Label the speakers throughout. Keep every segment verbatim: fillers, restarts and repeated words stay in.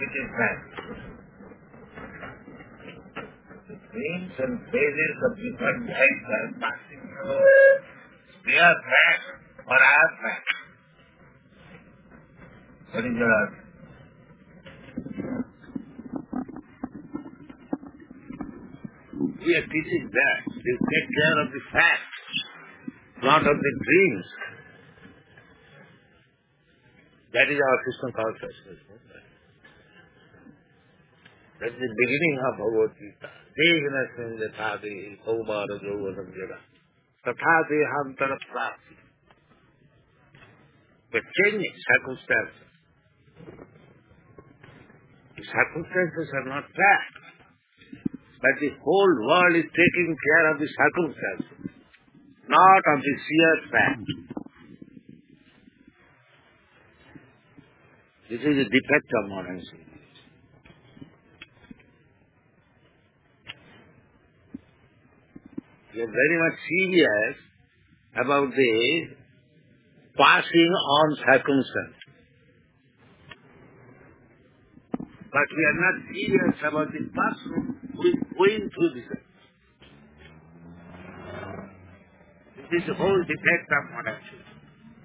Speaker 1: it is fact. The dreams and phases of different lives are passing. They are fact or are fact. What is your answer? We are teaching that. You take care of the facts, not of the dreams. That is our Krishna consciousness. That is the beginning of Bhagavad Gita. Dehnasmin yathadi kaumara yauvanam yada tatha dehantara prapti. But changing circumstances. The circumstances are not fact. But the whole world is taking care of the circumstances, not of the sheer fact. This is a defect of modern civilization. We are very much serious about the passing on circumstances. But we are not serious about the person who is going through this. This is the whole defect of modern civilization.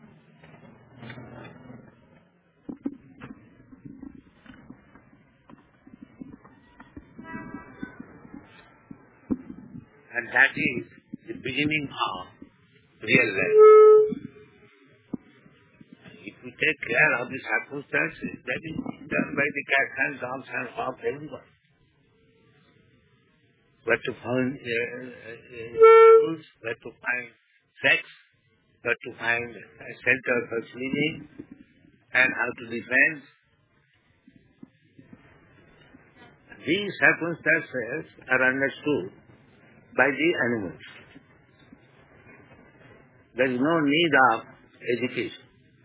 Speaker 1: And that is the beginning of real life. If we take care of the circumstances, that is done by the cats and dogs and of everyone. Where to find uh, uh, rules, where to find sex, where to find a shelter for sleeping, and how to defend. These circumstances are understood by the animals. There is no need of education.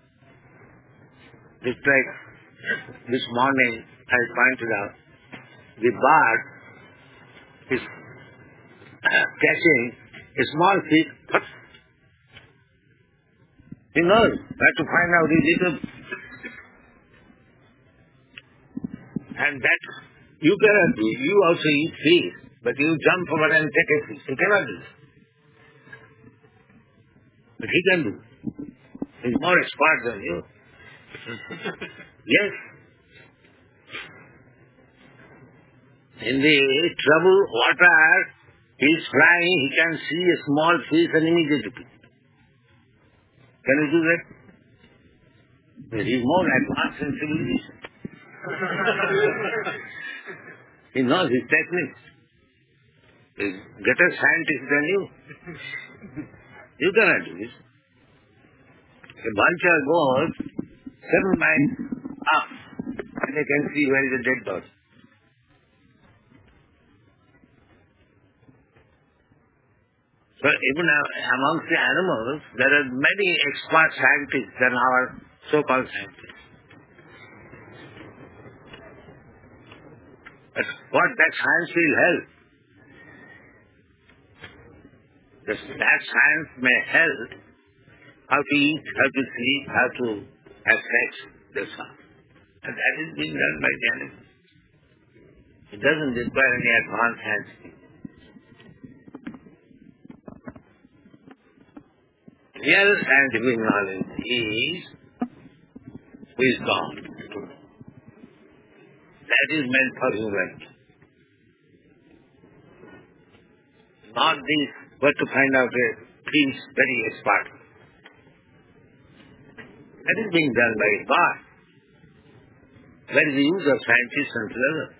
Speaker 1: Just like this morning I pointed out, the bird is catching a small fish. He knows where to find out his little. And that you cannot do. You also eat fish. But you jump over and take a fish. He cannot do. But he can do. He's more expert than you. Yes. In the troubled water, he is flying, he can see a small fish and immediately pick it. Can you do that? But he is more advanced in civilization. He knows his techniques. Is better scientist than you. You cannot do this. A vulture goes seven miles up and they can see where is the dead body. So even amongst the animals, there are many expert scientists than our so-called scientists. But what that science will help? That science may help how to eat, how to sleep, how to have sex, that's all. And that is being done by the animals. It doesn't require any advanced science. Real scientific knowledge is who is God. That is meant for humanity. Not this. But to find out a things very expert. That is being done by God. Where is the use of scientists and philosophers?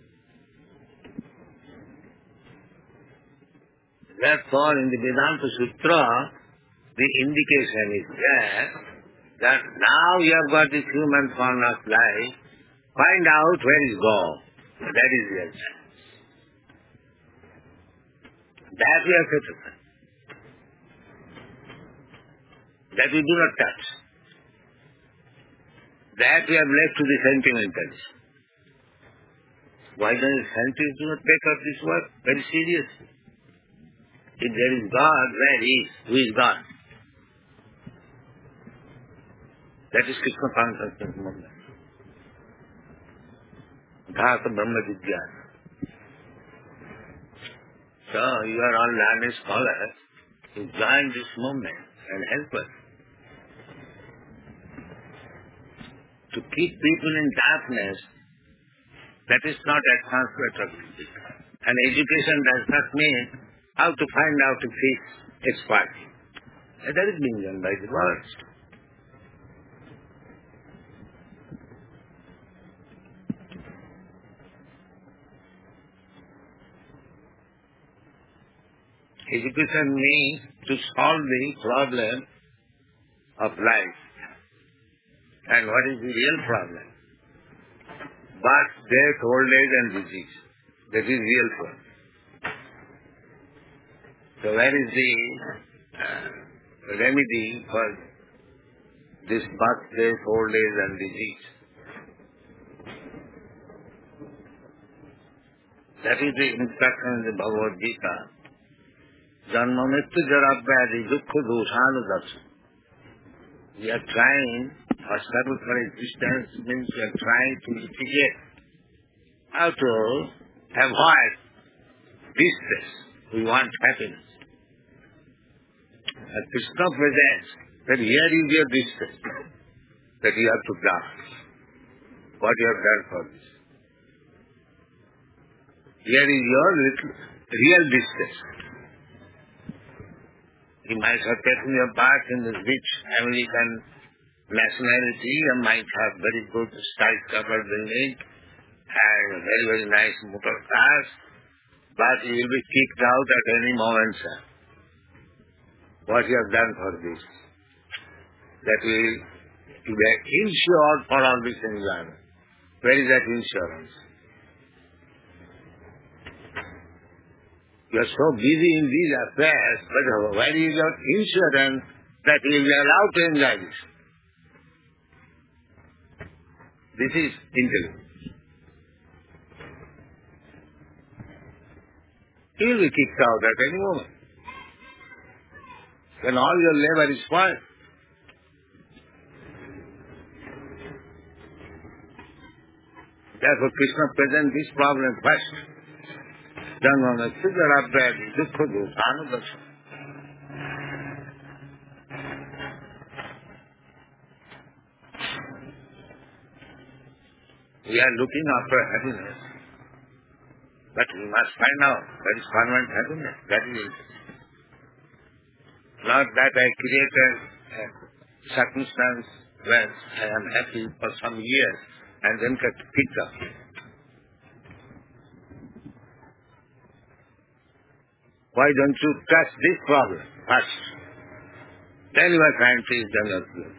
Speaker 1: Therefore, in the Vedanta Sutra, the indication is there that now you have got this human form of life, find out where is God. That is real science. That we are satisfied. That we do not touch. That we have left to the sentimentals. Why don't the scientists do not take up this work very seriously? If there is God, where is? Who is God? That is Krishna consciousness movement. Dhata Brahma Jigyasa. So you are all learned scholars. You join this movement and help us to keep people in darkness. That is not advancement of education. And education does not mean how to find out to fix experts. And that is being done by the world. Education means to solve the problem of life. And what is the real problem? Birth, death, old age and disease. That is real problem. So where is the uh, remedy for this birth, death, old age and disease? That is the instruction in the Bhagavad Gita. Janma mrityu jara vyadi dukkha doshanu darshan. We are trying, or struggle for existence means we are trying to mitigate how to avoid distress. We want happiness. And Krishna presents that here is your distress, that you have to die. What you have done for this? Here is your little, real distress. You might have taken your birth in this rich American nationality, you might have very good skyscraper building and very, very nice motor cars, but you will be kicked out at any moment, sir. What you have done for this? That will you be insured for all this enjoyment. Where is that insurance? You are so busy in these affairs, but where is your insurance that you will be allowed to enjoy this? This is intelligence. You will be kicked out at any moment. Then all your labor is spoiled. Therefore Krishna presents this problem first. Janma mrityu jara vyadi dukkha doshanu darshan. We are looking after happiness, but we must find out what is permanent happiness. That is it. Not that I created a circumstance where I am happy for some years and then get picked up. Why don't you touch this problem first? Then you are trying to use your good.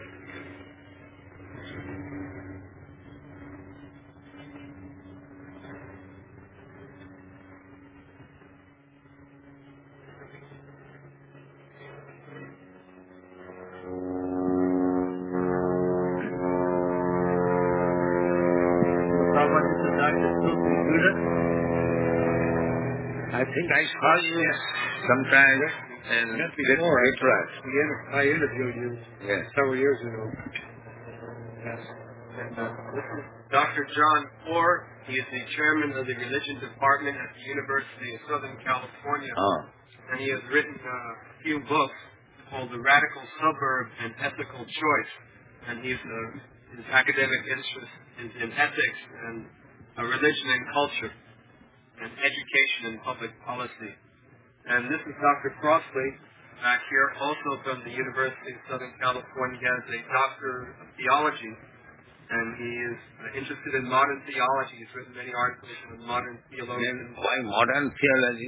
Speaker 1: I think I saw you sometime in
Speaker 2: before I,
Speaker 1: Gujarat.
Speaker 2: I interviewed you
Speaker 1: Yes.
Speaker 2: several years ago. Yes. And, uh, this is Doctor John Orr. He is the chairman of the religion department at the University of Southern California.
Speaker 1: Oh.
Speaker 2: And he has written uh, a few books called The Radical Suburb and Ethical Choice. And he's, uh, his academic interest is in ethics and uh, religion and culture, and education and public policy. And this is Doctor Crossley back here, also from the University of Southern California. He has a Doctor of Theology, and he is uh, interested in modern theology. He's written many articles on modern theologians.
Speaker 1: Why modern theology?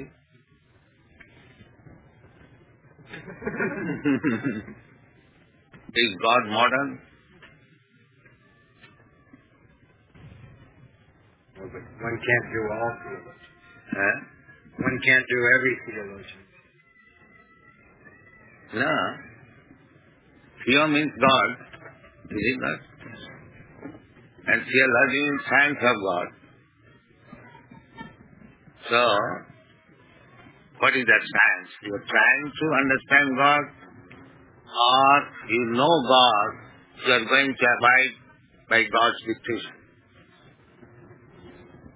Speaker 1: Is God modern?
Speaker 2: No, but one can't do all theology.
Speaker 1: Huh?
Speaker 2: One can't do every theologian.
Speaker 1: No. Theo means God, is it not? And theology means science of God. So, what is that science? You are trying to understand God, or you know God, you are going to abide by God's dictation.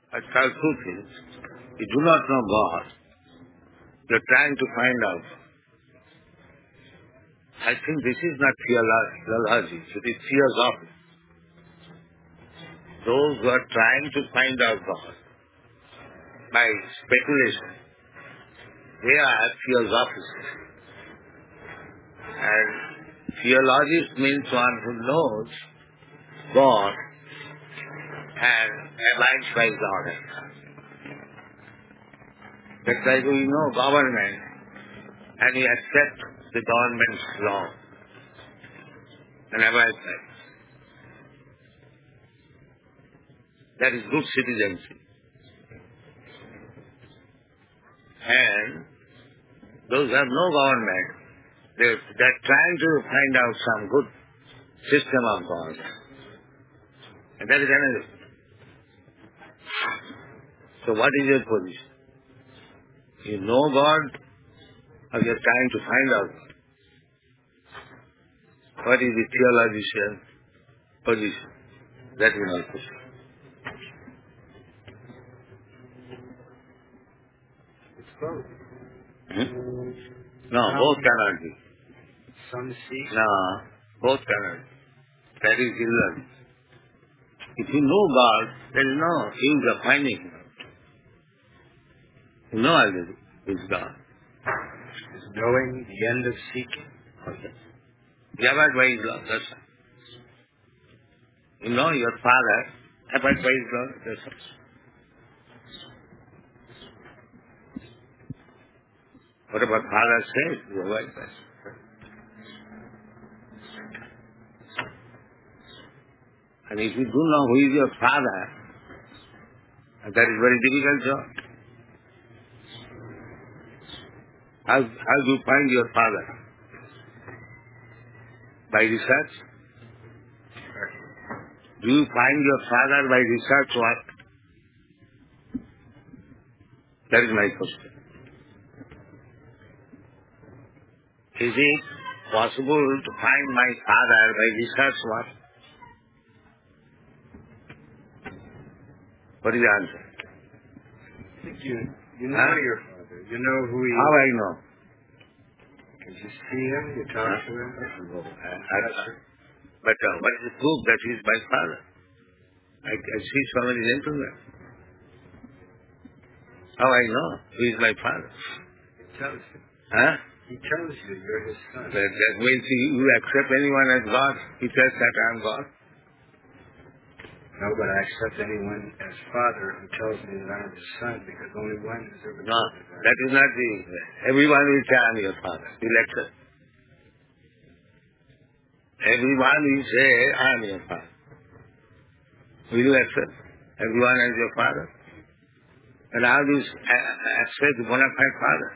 Speaker 1: I tell two things. You do not know God. You are trying to find out. I think this is not theology, it is theosophy. Those who are trying to find out God by speculation, they are theosophists. And theologist means one who knows God and abides by His order. That's why we know government and we accept the government's law and abide by it. That is good citizenship. And those who have no government, they're, they're trying to find out some good system of God. And that is another. So what is your position? You know God or you are trying to find out God? What is the theological position? That is my question.
Speaker 2: Both.
Speaker 1: Hmm? No, both cannot be.
Speaker 2: Some see.
Speaker 1: No, both cannot be. That is illogical. If you know God, there is no use of finding Him. You know already He is God.
Speaker 2: Is knowing the end of seeking?
Speaker 1: Okay. You abide by His law, that's all. You know your Father, abide by His law, that's all. Whatever Father says, you abide by it. And if you do know who is your Father, that is very difficult job. How, how do you find your Father? By research? Do you find your Father by research what? That is my question. Is it possible to find my Father by research what? What is the answer?
Speaker 2: I think you, you know
Speaker 1: huh?
Speaker 2: your Father. You know who He
Speaker 1: How
Speaker 2: is.
Speaker 1: I know?
Speaker 2: Because you see Him, you talk
Speaker 1: huh?
Speaker 2: to Him.
Speaker 1: No, I, I, but uh, what is the proof that He is my Father? I, I see so many gentlemen. How I know He is my Father?
Speaker 2: He tells you.
Speaker 1: Huh?
Speaker 2: He tells you you're His son.
Speaker 1: That, that means you accept anyone as God. He tells that I am God.
Speaker 2: No, but I accept anyone as Father who tells me that I am His son, because only one has ever
Speaker 1: No,
Speaker 2: told me that.
Speaker 1: that is not the... Everyone will say I am your Father. He'll accept. Everyone will say I am your Father. Will you accept everyone as your Father? And how do you accept the bona fide Father?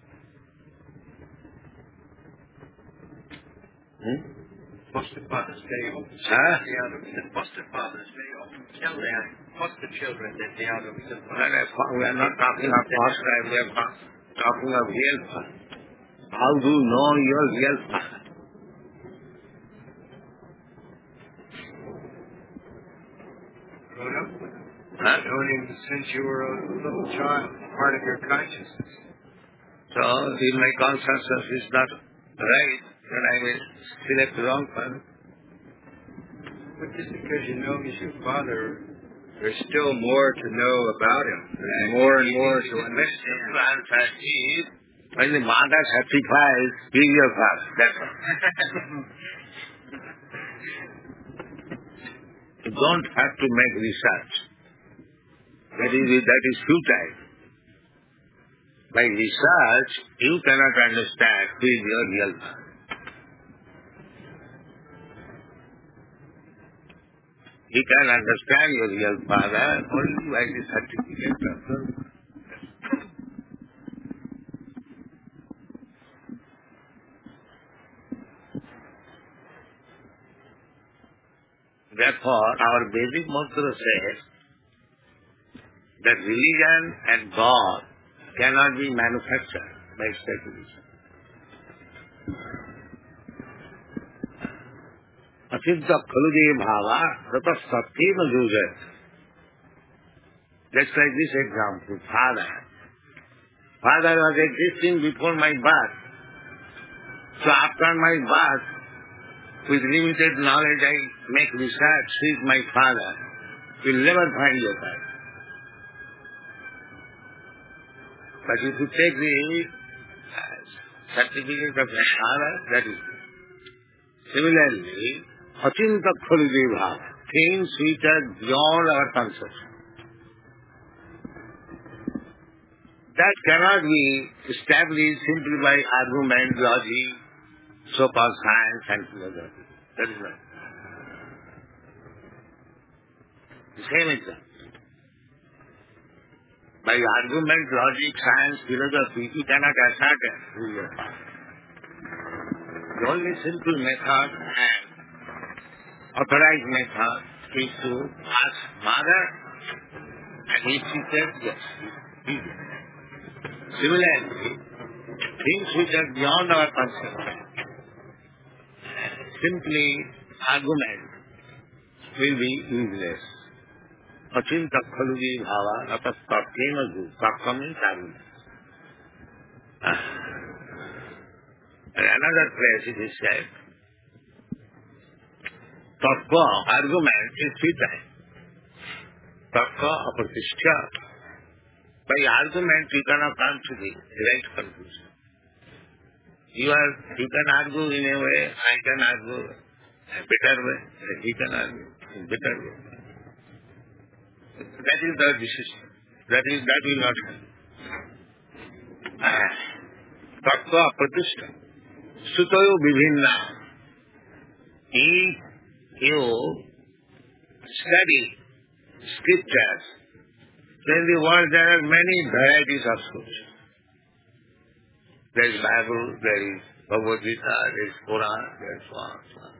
Speaker 1: Hmm?
Speaker 2: Foster fathers, they often
Speaker 1: Huh?
Speaker 2: they are the foster fathers, they often tell their foster children that they are the real
Speaker 1: We
Speaker 2: fathers.
Speaker 1: are not talking of foster, we are talking of real Father. How do you know your real Father?
Speaker 2: Grown up with Him.
Speaker 1: Huh?
Speaker 2: Known Him since you were a little child, part of your consciousness.
Speaker 1: So, if my consciousness is not right, then I will select the wrong Father.
Speaker 2: But just because you know He's your Father, there's still more to know about Him. There's more and more to understand.
Speaker 1: The answer is, when the mother sacrifices, He is your Father. That's all. You don't have to make research. That is, that is futile. By research, you cannot understand who is your real Father. You can understand your real Father only by the certificate of birth. Therefore, our basic mantra says that religion and God cannot be manufactured by speculation. Asiddha khalu je bhava tata satyena jujat. Just like this example, father. Father was existing before my birth. So after my birth, with limited knowledge I make research, he is my father. You will never find your father. But if you take the uh, certificate of the father, that is it. Similarly, achinta khaludi bhava, things which are beyond our conception. That cannot be established simply by argument, logic, so-called science and philosophy. That is not. The same example. By argument, logic, science, philosophy, you cannot assert who you are. The only simple method and authorized method is to ask mother, and if she said yes, he did. Similarly, things which are beyond our conception, simply argument will be useless. Achinta khaluji bhava atastatena gu. Tattva means argument. And another place it is said, tattva, argument is futile. Tattva apratishtha. By argument you cannot come to the right conclusion. You are, you can argue in a way, I can argue a better way, he can argue in a better way. That is the decision. That is, that will not happen. Tattva pratishtha. Sutayo vibhinna. If you study scriptures, then in the world there are many varieties of scriptures. There is Bible, there is Bhagavad Gita, there is Quran, there is so on, so on.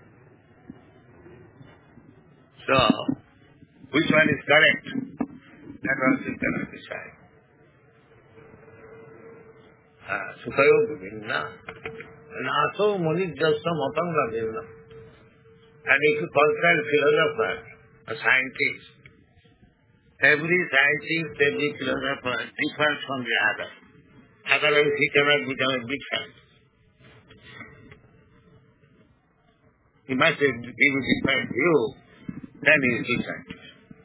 Speaker 1: So, which one is correct? That one we cannot decide. Sutayo vibhinna. Naso munijjasya matanga devna. And if you consult philosopher, a scientist, every scientist, every philosopher differs from the other. Otherwise he cannot become a big scientist. He must give a different view, then he is a big scientist.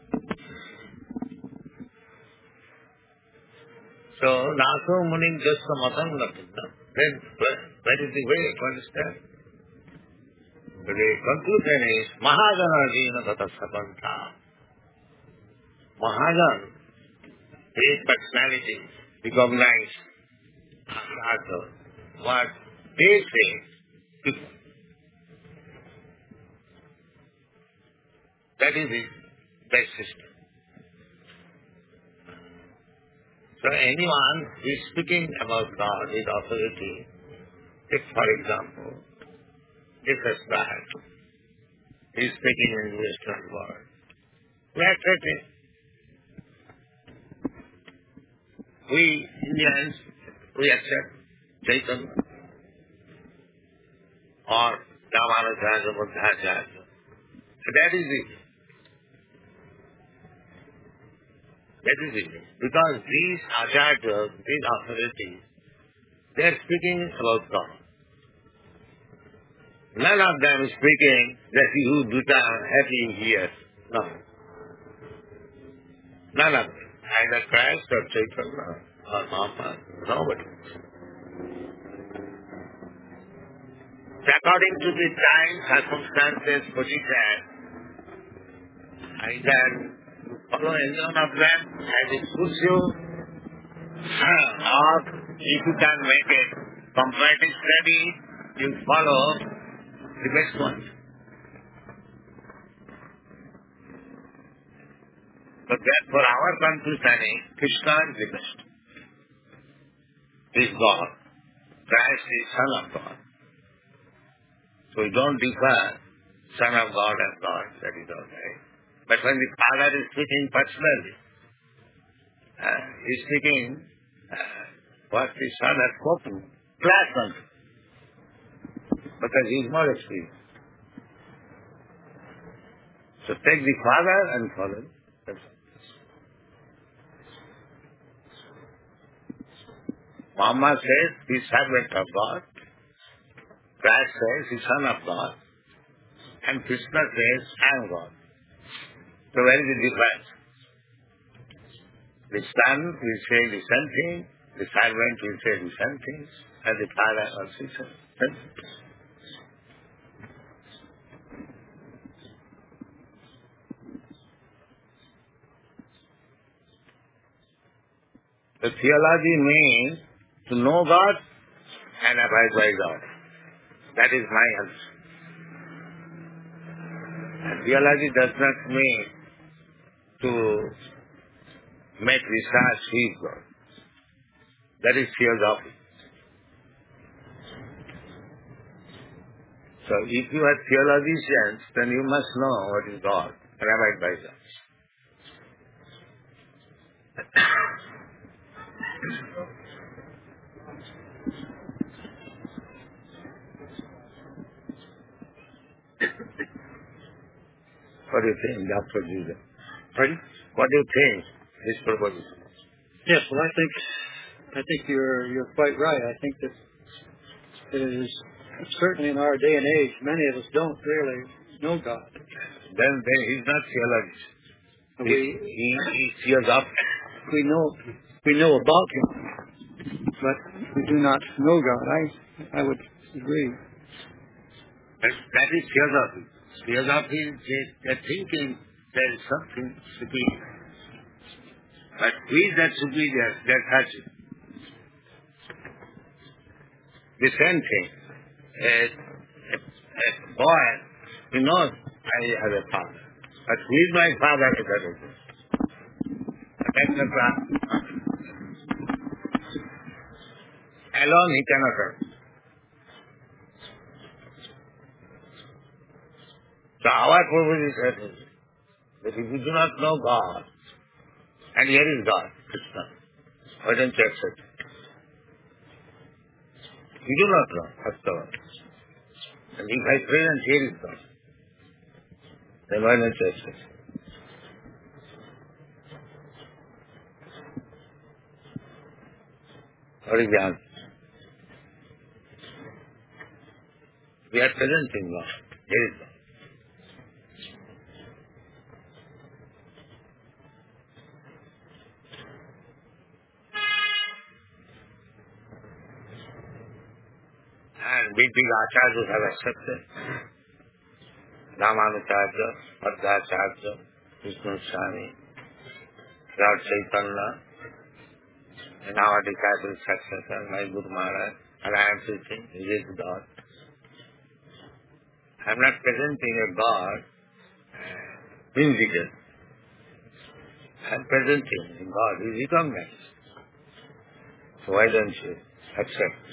Speaker 1: So, naso munijjasya matanga devna. Then, that is the way to understand. But the conclusion is, Mahajana jina tata sabanta. Mahajan, his personality, recognize after what they say. That is the best system. So anyone who is speaking about God with authority, take for example, Jesus Christ, he is speaking in the Western world. We accept it. We Indians, we accept Chaitanya or Ramanujacharya, Buddhacharya. That is it. That is it. Because these acharyas, these authorities, they are speaking about God. None of them is speaking that you become happy here. No. None of them. Either Christ or Chaitanya or Mahaprabhu. Nobody. So according to the time, circumstances, position, either you follow any one of them as it suits you, or if you can make it comparative study, you follow the best one. But therefore our conclusion is Krishna is the best. He is God. Christ is Son of God. So we don't differ Son of God and God, that is all right. But when the Father is speaking personally, uh, he is speaking uh, what the Son has spoken, pleasant, because he is more experienced. So take the Father and follow. That's all. Muhammad says he's servant of God. Christ says he's son of God. And Krishna says I am God. So where is the difference? The son will say the same thing, the servant will say the same thing, and the father also says the same thing. The theology means to know God and abide by God. That is my answer. And theology does not mean to make research with God. That is theosophy. So if you are theologians, then you must know what is God and abide by God. What do you think, Doctor Judah?
Speaker 2: Pardon?
Speaker 1: What do you think this proposition?
Speaker 2: Yes, well, I think I think you're you're quite right. I think that it is certainly in our day and age, many of us don't really know God.
Speaker 1: Then, then he's not theologist.
Speaker 2: We
Speaker 1: He, he, he theosophic.
Speaker 2: we know we know about Him, but we do not know God. I I would agree.
Speaker 1: That, that is theosophy. Theosophy is the thinking there is something superior. But who is that superior? That has it. The same thing. A, a, a boy, he knows I have a father. But who is my father? He doesn't know. That's the problem. Alone he cannot have. So our proposition is that if you do not know God, and here is God, Krishna, why don't you accept it? You do not know, first of all. And if I present here is God, then why don't you accept it? What is the answer? We are presenting God. Here is God. And big, big acharyas have accepted. Ramanujarya, Madhacharya, Vishnu Swami, Lord Chaitanya, and our disciple successor, my Guru Maharaj, and I am preaching, He is God. I am not presenting a God whimsical. I am presenting a God who is recognized. So why don't you accept?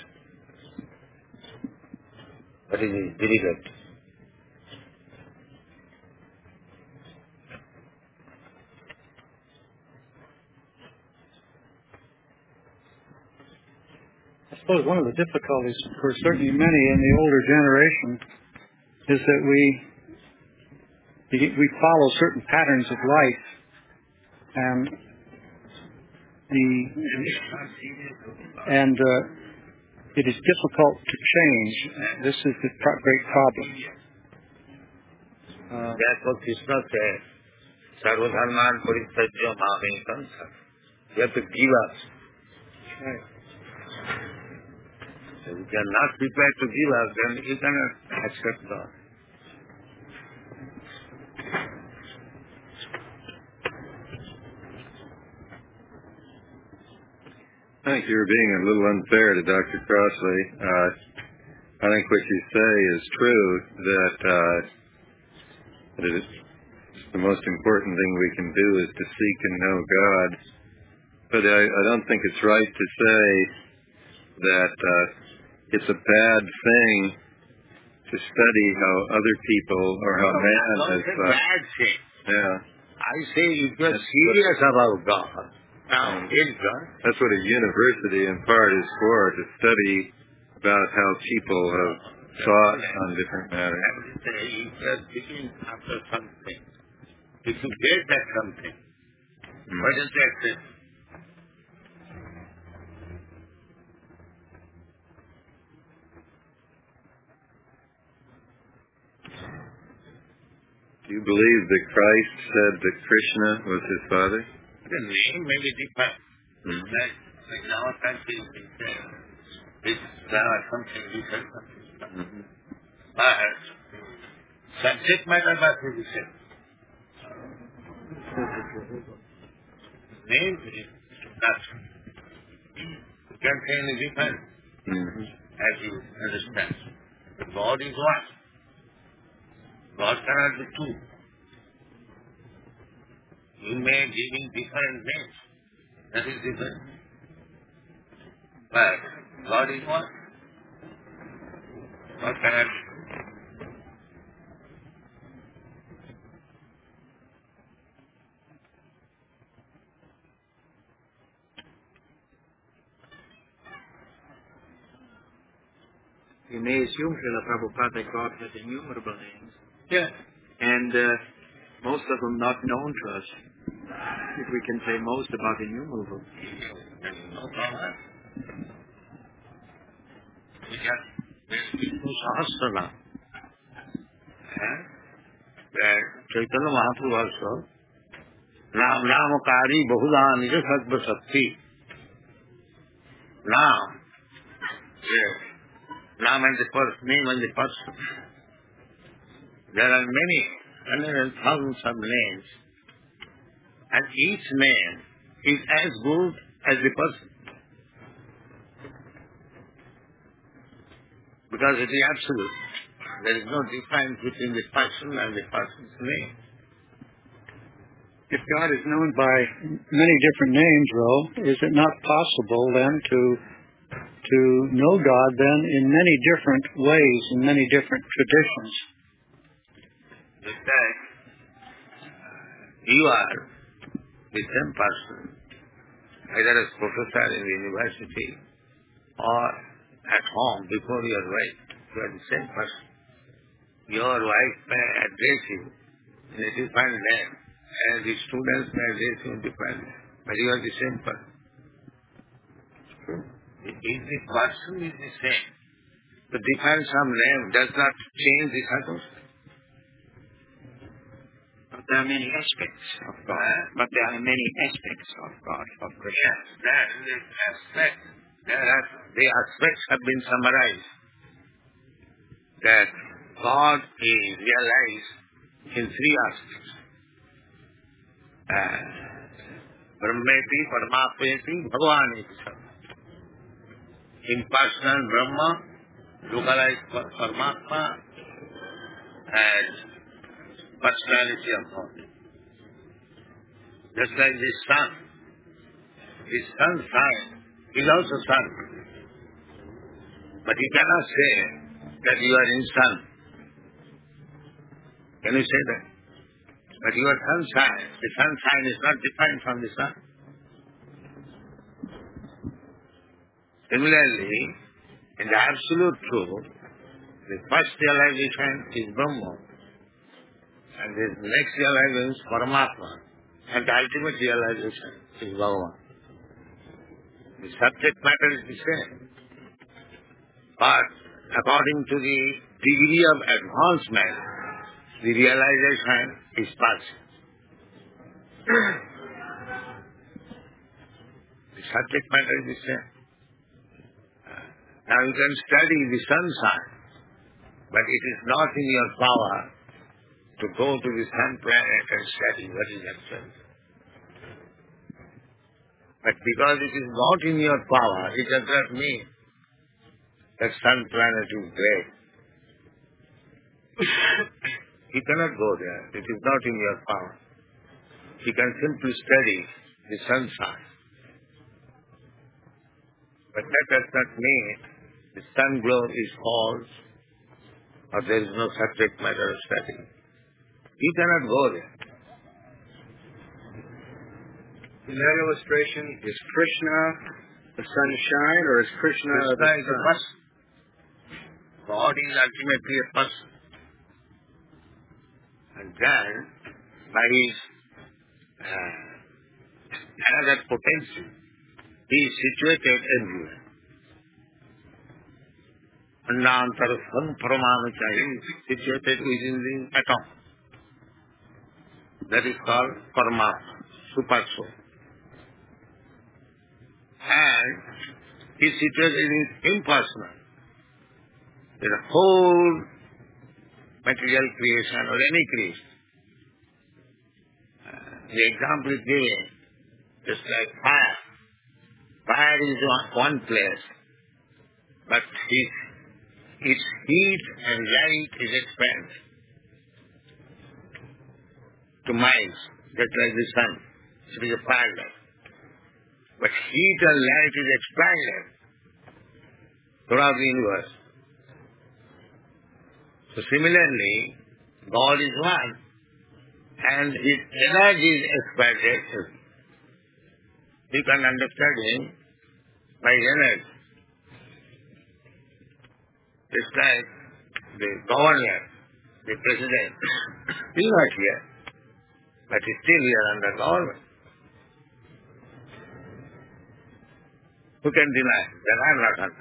Speaker 1: What is it? Difficult.
Speaker 2: I suppose one of the difficulties for certainly many in the older generation is that we we follow certain patterns of life, and the and uh, it is difficult to change. This is the pro- great problem. Uh,
Speaker 1: That's what Krishna says. Sarvadharman Parityajya Mamekam Sat. You have to give up.
Speaker 2: right.
Speaker 1: If you are not prepared to give up, then you cannot accept God.
Speaker 3: I think you're being a little unfair to Doctor Crossley. Uh, I think what you say is true, that, uh, that it is the most important thing we can do is to seek and know God. But I, I don't think it's right to say that uh, it's a bad thing to study how other people or how
Speaker 1: No,
Speaker 3: man
Speaker 1: not
Speaker 3: has...
Speaker 1: a
Speaker 3: Uh,
Speaker 1: bad thing.
Speaker 3: yeah.
Speaker 1: I say if you are serious about God, now is God.
Speaker 3: That's what a university in part is for, to study about how people have thought on different matters.
Speaker 1: Every day if you are seeking after something, if you get that something,
Speaker 3: Mm.
Speaker 1: why don't you accept?
Speaker 3: Do you believe that Christ said that Krishna was his father?
Speaker 1: The name may be different.
Speaker 3: Mm-hmm.
Speaker 1: Like, like in our country, we say, it's uh, something different.
Speaker 3: Mm-hmm.
Speaker 1: But subject matter must be the same. Name is not. You can't say any different,
Speaker 3: Mm-hmm.
Speaker 1: as you understand. God is one. God cannot be two. You may give him different names. That is different. But God is one. God cannot be two.
Speaker 4: You may assume, Srila Prabhupada, that God has innumerable names.
Speaker 1: Yes.
Speaker 4: And uh, most of them not known to us. If we can say most about innumerable.
Speaker 1: No problem. We got Vishnu Sahasranam. And that Chaitanya Mahaprabhu also, Ram Ramakari Bahula Nija Sattva Sakti. Now, yes, Ram and the person, name and the person. There are many, hundreds and thousands of names. And each name is as good as the person. Because it is absolute. There is no difference between the person and the person's name.
Speaker 5: If God is known by many different names, though, is it not possible then to to know God then in many different ways, in many different traditions?
Speaker 1: With that, you are the same person, either as professor in the university or at home before your wife. You are the same person. Your wife may address you in a different name, and the students may address you in different name, but you are the same person. The, the person is the same. The difference of name does not change the circumstance.
Speaker 4: But there are many aspects of God.
Speaker 1: Uh,
Speaker 4: but there are many aspects of God, of Krishna.
Speaker 1: Yes, that the aspect, there are, the aspects have been summarized. That God is realized in three aspects. Uh, Brahmeti, Paramatmeti, Bhagavaneti. Impersonal Brahma, localized Paramatma, and personality of God. Just like the sun. The sun shines. He is also sun. But you cannot say that you are in sun. Can you say that? But your sunshine, the sunshine is not different from the sun. Similarly, in the absolute truth, the first realization is Brahma, and the next realization is Paramatma, and the ultimate realization is Bhagavan. The subject matter is the same, but according to the degree of advancement, the realization is passing. The subject matter is the same. Now you can study the sunshine, but it is not in your power to go to the sun planet and study what is actually. But because it is not in your power, it does not mean that sun planet is great. You cannot go there. It is not in your power. You can simply study the sunshine. But that does not mean the sun glow is false or there is no subject matter of study. You cannot go there.
Speaker 4: In that illustration, is Krishna the sunshine, or is Krishna,
Speaker 1: Krishna
Speaker 4: the
Speaker 1: is a person. God is ultimately a person. And then, by his uh, another potential, he is situated everywhere. Annantara Samparamanacha is situated within the atom. That is called Paramatma, Super Soul. And his situation is impersonal. The whole material creation or any creation. Uh, the example is given, just like fire. Fire is one place, but its, its heat and light is expanded to miles, just like the sun. It is a fire. But heat and light is expanded throughout the universe. So similarly, God is one, and His energy is expanded. You can understand Him by energy. It's like the governor, the president, is not here, but is still here under government. Who can deny that I am not under?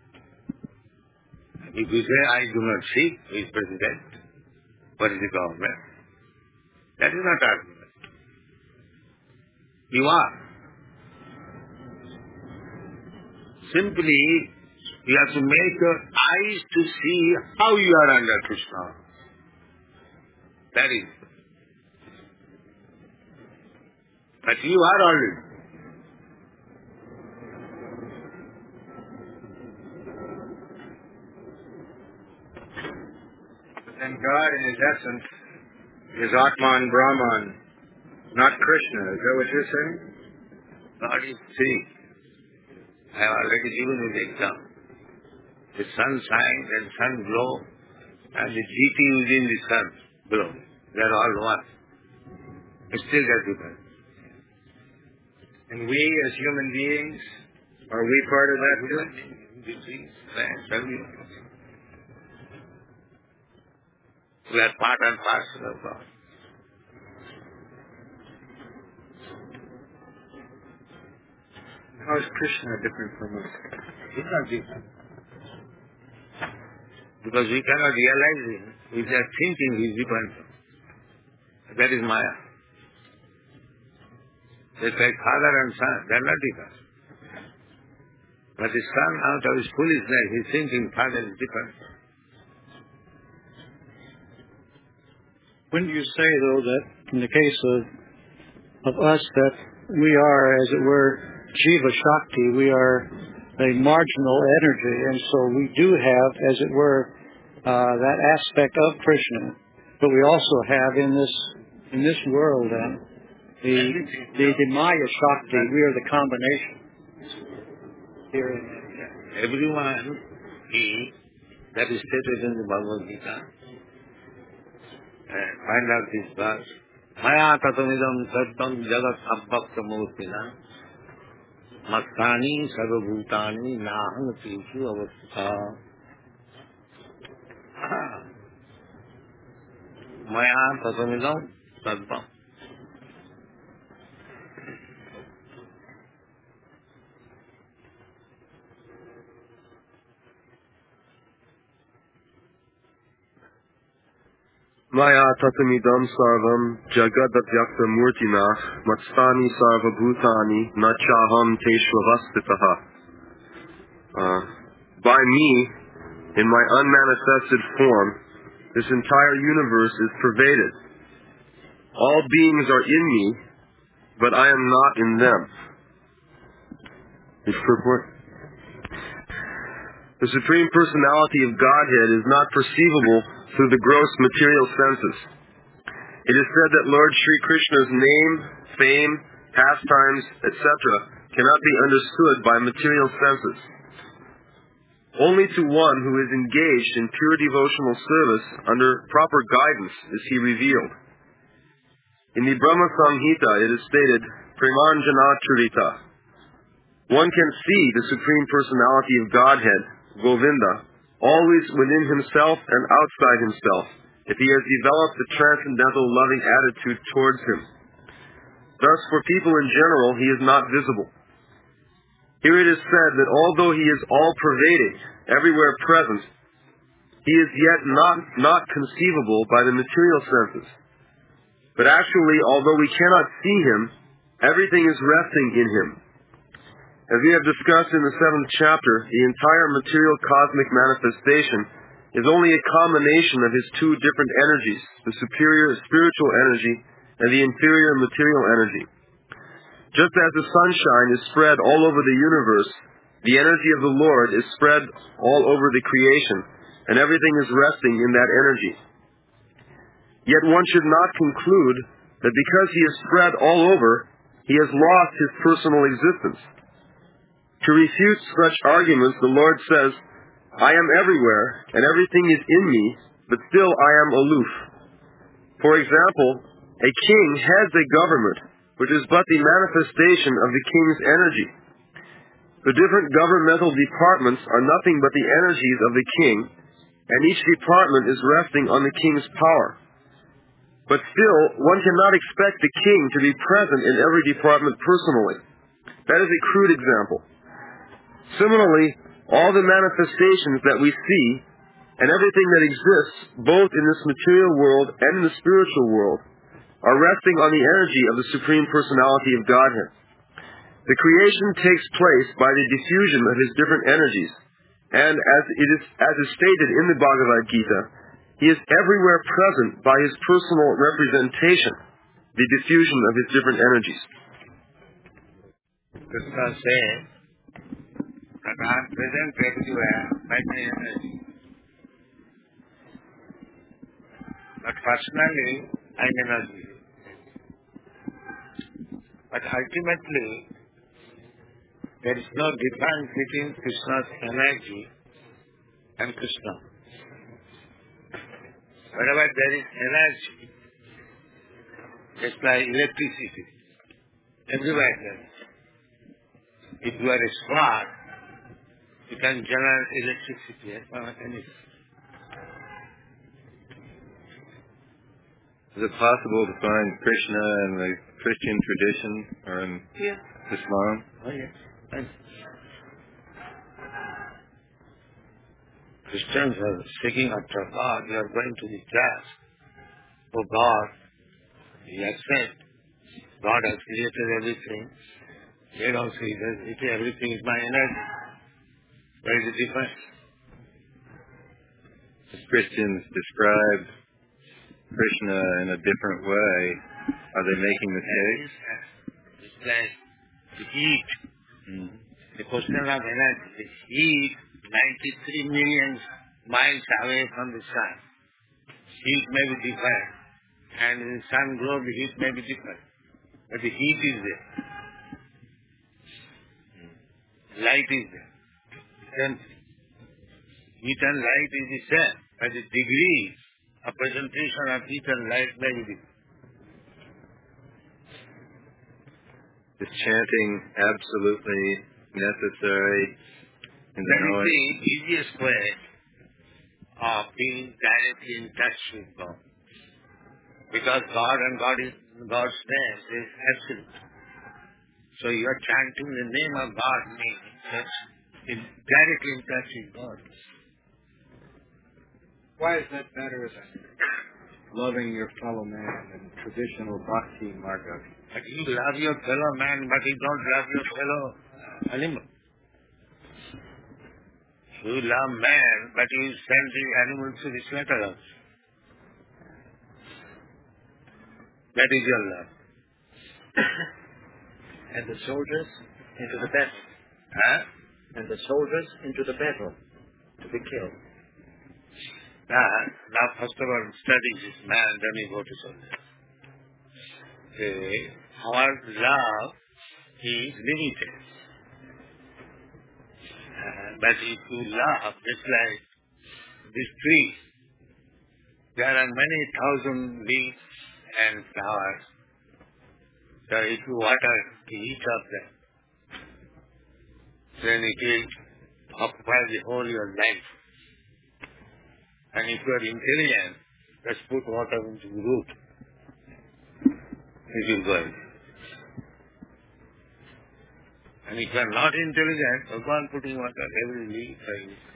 Speaker 1: If you say, I do not see who is president, what is the government? That is not argument. You are. Simply, you have to make your eyes to see how you are under Krishna. That is. But you are already.
Speaker 4: And God in His essence is Atman Brahman, not Krishna. Is that what you're saying?
Speaker 1: God is see. I have already given you the example. The sun shines and sun glow, and the deity within the sun glow. They are all one. It's still that different.
Speaker 4: And we as human beings, are we part of that too?
Speaker 1: We are part and parcel of God.
Speaker 4: How is Krishna different from us?
Speaker 1: He is not different. Because we cannot realize Him. We are thinking He is different. That is Maya. Just like father and son, they are not different. But the son, out of his foolishness, he is thinking father is different.
Speaker 5: Wouldn't you say, though, that in the case of of us, that we are, as it were, Jiva Shakti, we are a marginal energy, and so we do have, as it were, uh, that aspect of Krishna, but we also have in this in this world, then, the, the the Maya Shakti. We are the combination. Here in
Speaker 1: everyone, he, that is stated in the Bhagavad Gita. Uh, find out this verse. Maya tatamidam sattam jagat abbakta murtina mastani sarvabhutani naham tishu avastha. Maya tatamidam sattam.
Speaker 6: Maya tatamidam sarvam jagadavyakta murtina matstani sarva bhutani nachaham teshvavastitaha. Uh, by me, in my unmanifested form, this entire universe is pervaded. All beings are in me, but I am not in them. Is purport? The Supreme Personality of Godhead is not perceivable through the gross material senses. It is said that Lord Sri Krishna's name, fame, pastimes, et cetera cannot be understood by material senses. Only to one who is engaged in pure devotional service under proper guidance is he revealed. In the Brahma Samhita it is stated, Premanjana Charita. One can see the Supreme Personality of Godhead, Govinda, always within himself and outside himself, if he has developed a transcendental loving attitude towards him. Thus, for people in general, he is not visible. Here it is said that although he is all-pervading, everywhere present, he is yet not, not conceivable by the material senses. But actually, although we cannot see Him, everything is resting in Him. As we have discussed in the seventh chapter, the entire material cosmic manifestation is only a combination of His two different energies, the superior spiritual energy and the inferior material energy. Just as the sunshine is spread all over the universe, the energy of the Lord is spread all over the creation, and everything is resting in that energy. Yet one should not conclude that because He is spread all over, He has lost His personal existence. To refute such arguments, the Lord says, I am everywhere, and everything is in me, but still I am aloof. For example, a king heads a government, which is but the manifestation of the king's energy. The different governmental departments are nothing but the energies of the king, and each department is resting on the king's power. But still, one cannot expect the king to be present in every department personally. That is a crude example. Similarly, all the manifestations that we see, and everything that exists, both in this material world and in the spiritual world, are resting on the energy of the Supreme Personality of Godhead. The creation takes place by the diffusion of His different energies, and as it is, as is stated in the Bhagavad Gita, He is everywhere present by His personal representation, the diffusion of His different energies.
Speaker 1: Krishna says that I am present everywhere by my energy. But personally, I may not be. But ultimately, there is no difference between Krishna's energy and Krishna. Wherever there is energy, it's like electricity. Everywhere there is. If you are a spark, you can generate electricity from anything.
Speaker 3: Is it possible to find Krishna in the Christian tradition or in
Speaker 1: Yeah.
Speaker 3: Islam?
Speaker 1: Oh, yes. And Christians are seeking after God. They are going to the church. Oh God, He accepts. God has created everything. They don't see that it, everything is my energy. Where is the difference?
Speaker 3: If Christians describe Krishna in a different way, are they making mistakes?
Speaker 1: It's like the heat.
Speaker 3: Mm.
Speaker 1: The question of energy. The heat, ninety-three million miles away from the sun. Heat may be different. And in the sun globe, the heat may be different. But the heat is there. Light is there. Then heat and light is the same. But the degree of presentation of heat and light may be different.
Speaker 3: Is chanting absolutely necessary in
Speaker 1: That is
Speaker 3: knowing?
Speaker 1: the easiest way of being directly in touch with God. Because God and God is, God's name is absolute. So you are chanting the name of God means that is directly in touch with God.
Speaker 4: Why is that better than loving your fellow man and traditional bhakti marga?
Speaker 1: But you love your fellow man, but you don't love your fellow animal. You love man, but you send the animals to the slaughterhouse. That is your love.
Speaker 4: And the soldiers into the battle.
Speaker 1: Huh?
Speaker 4: And the soldiers into the battle to be killed.
Speaker 1: Now, now first of all, study this man, then you go to soldiers. Okay. Our love is limited. Uh, but if you love, just like this tree, there are many thousand leaves and flowers. So if you water each of them, then it will occupy the whole of your life. And if you are intelligent, just put water into the root. It will go. And if you are not intelligent, so go on putting water every leaf like this.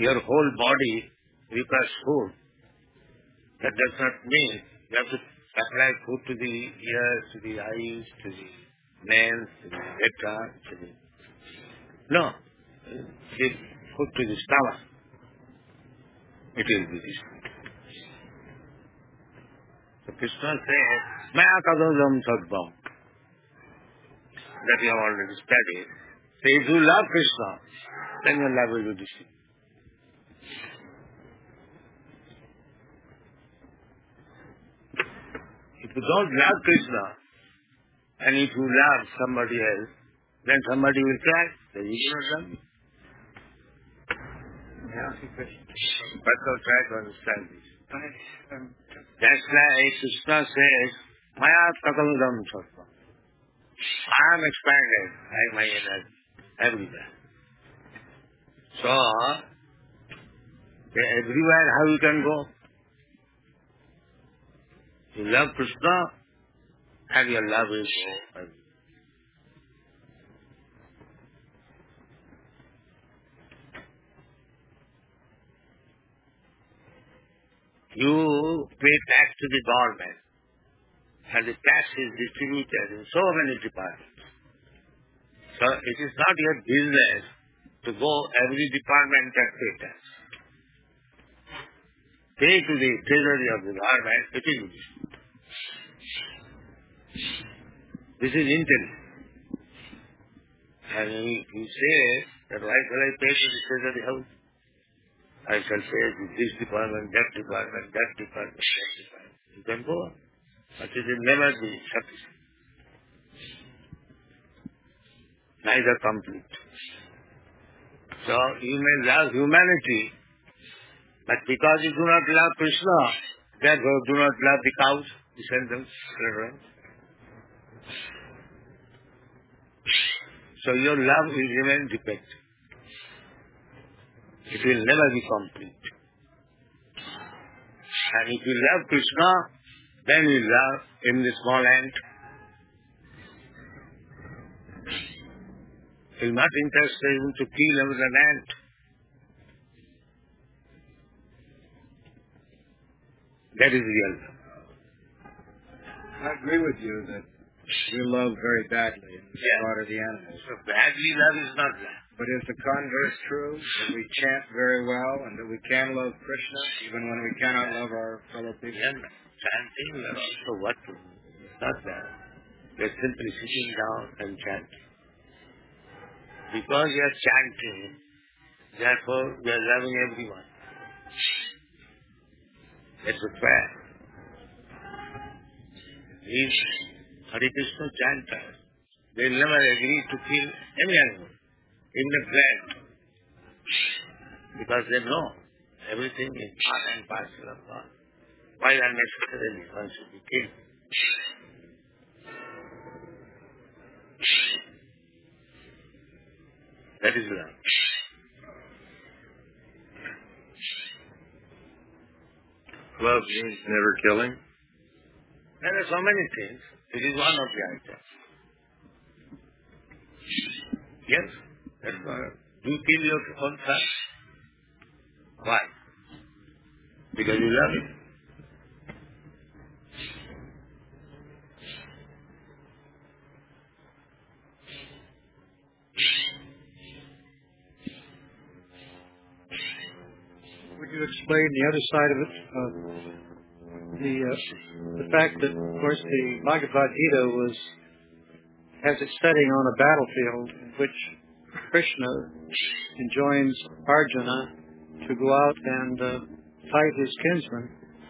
Speaker 1: your whole body requires food. That does not mean you have to supply food to the ears, to the eyes, to the nails, to the retina, to the... No. Give food to the stomach. It will be this. So Krishna says, Maya kadodam sadvam. That you have already studied. So if you love Krishna, then your love will be distinct. If you don't love Krishna, and if you love somebody else, then somebody will cry that you do not love me. But I'll try to understand this. That's why Krishna says, Maya Takaludam Sattva. I am expanded by my energy everywhere. So, everywhere how you can go? You love Krishna, and your love will go everywhere. You pay tax to the government, and the tax is distributed in so many departments. So it is not your business to go every department and pay tax. Pay to the treasury of the government, it is distributed. This is intelligence. And you say that why shall I pay to the treasury house? I shall pay to this department, that department, that department, that department. You can go on. But it will never be sufficient. Neither complete. So you may love humanity, but because you do not love Krishna, therefore do not love the cows, the sentence. So your love will remain defective. It will never be complete. And if you love Krishna, then you love in the small ant. You will not interested even to kill an ant. That is real love.
Speaker 4: I agree with you that we love very badly and we
Speaker 1: Yeah.
Speaker 4: slaughter the animals.
Speaker 1: So badly love is not love.
Speaker 4: But is the converse true? That we chant very well and that we can love Krishna even when we cannot love our fellow people?
Speaker 1: Yeah, chanting is also what to do. It's not that. They're simply sitting down and chanting. Because you are chanting, therefore you are loving everyone. That's a fact. These Hare Krishna chanters, they never agree to kill any animal, even a plant, because they know everything is part and parcel of God. Why unnecessarily one should be killed? That is love.
Speaker 3: Love means never killing.
Speaker 1: There are so many things. It is one of the items. Yes, that's why. Do you kill your own son? Why? Because you love him.
Speaker 5: Would you explain the other side of it? Uh, the uh, the fact that, of course, the Bhagavad Gita was has its setting on a battlefield in which Krishna enjoins Arjuna to go out and uh, fight his kinsman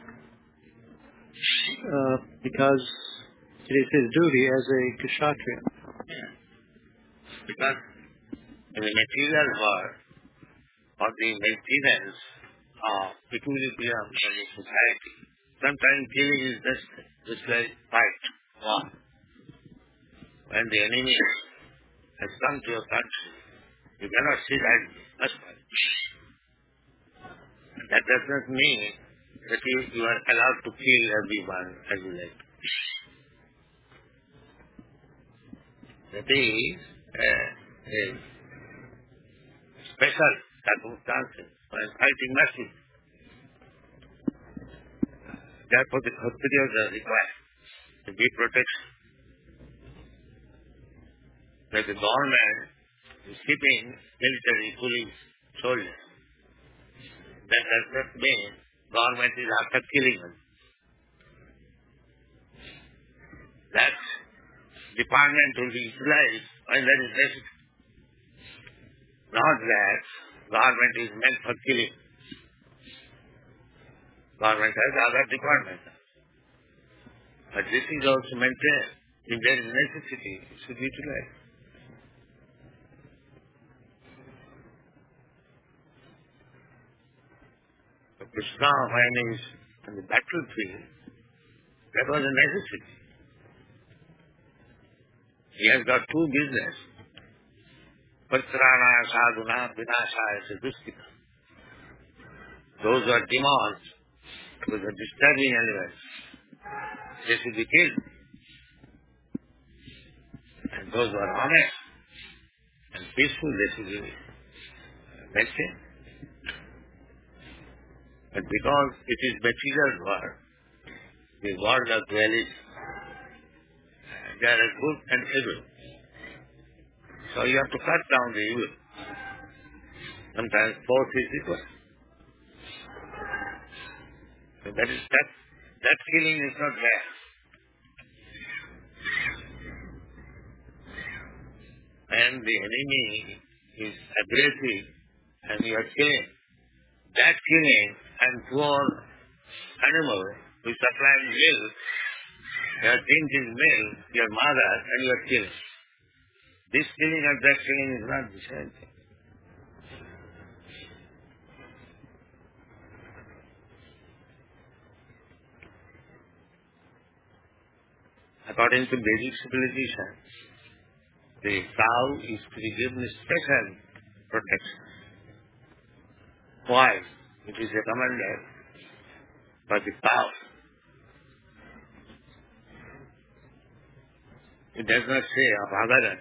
Speaker 5: uh, because it is his duty as a Kshatriya.
Speaker 1: Yeah. Because in the material world, or the maintenance of equilibrium in the society, sometimes killing is just, just like fight, war. When the enemy has come to your country, you cannot sit idly, must fight. That does not mean that you, you are allowed to kill everyone as you like. That is uh, a special circumstances and fighting massive. Therefore, the Kshatriyas are required to give protection. That the government is keeping military, police, soldiers. That does not mean government is after killing us. That department will be utilized when there is necessity. Not that government is meant for killing. Government has other departments. But this is also maintained. If there is necessity, it should be utilized. So Krishna, when he is on the battlefield, that was a necessity. He has got two business. Patrana, sadhuna, vinashaya, sadhustika. Those are demons. Those are disturbing elements. They should be killed. And those who are honest and peaceful, they should be maintained. But because it is material world, the world of duality, there is good and evil. So you have to cut down the evil. Sometimes both is equal. So that is that that feeling is not there. And the enemy is aggressive and you are killing. That killing and poor animal who is supplying milk, you are drinking milk, your mother, and you are killing. This killing and that killing is not the same thing. According to Vedic civilization, the cow is to be given special protection. Why? It is recommended for the cow. It does not say abhagaran.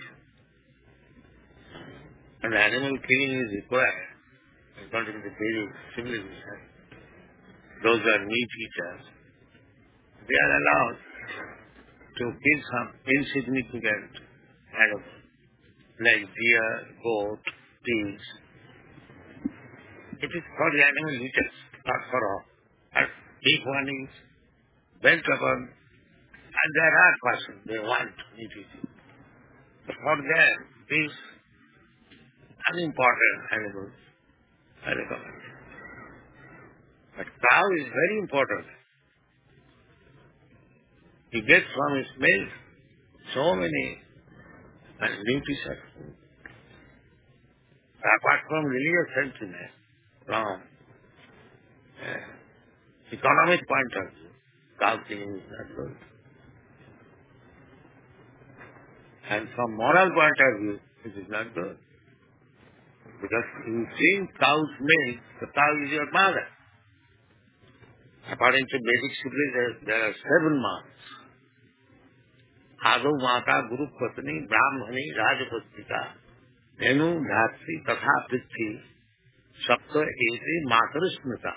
Speaker 1: And animal killing is required according to the Vedic civilization. Those are meat eaters. They are allowed to kill some insignificant animal like deer, goat, pigs. It is for the animal eaters, not for all. And big one is bent upon, and there are persons, they want meat eating. But for them, these unimportant animals are recommended. But cow is very important. He gets from his milk so many and nutritious food. Apart from religious sentiment, from uh, economic point of view, cow killing is not good. And from moral point of view, it is not good. Because if you drink cow's milk, the cow is your mother. According to Vedic civilization, there are seven mothers. Adu Mata, Guru Patni, Brahmani, Rajapustika, Nenu, Dhatri, Tatha Prithi, Sapta, Eti, Matarusmita.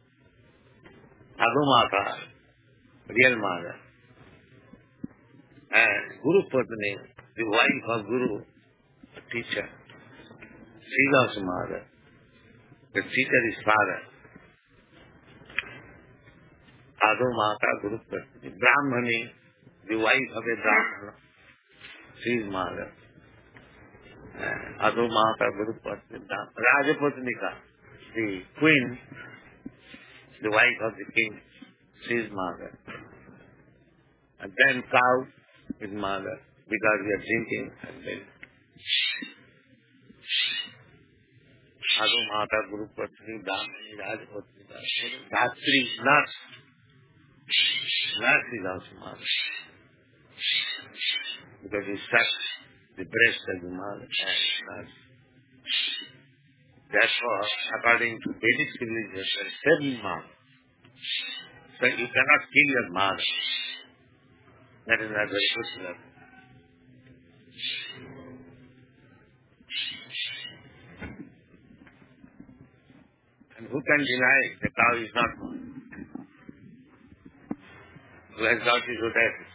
Speaker 1: Adu Mata, real mother. And Guru Patni, the wife of Guru, the teacher. She is also mother. The teacher is father. Adu Mata, Guru Patni, Brahmani, the wife of a Brahmana, she is mother. Adu Mata, Guru Patni, Rajaputnika, the queen, the wife of the king, she is mother. And then cow is mother, because we are drinking and milk. Adu Mata, Guru Patni, Brahmani, Rajaputnika, Dhatri, nurse. Nurse is also mother. Because he sucks the breast of the mother and nurse. Therefore, according to Vedic civilization, seven mothers. So you cannot kill your mother. That is not very good love. who can deny the cow is not born? Who has got his audacity?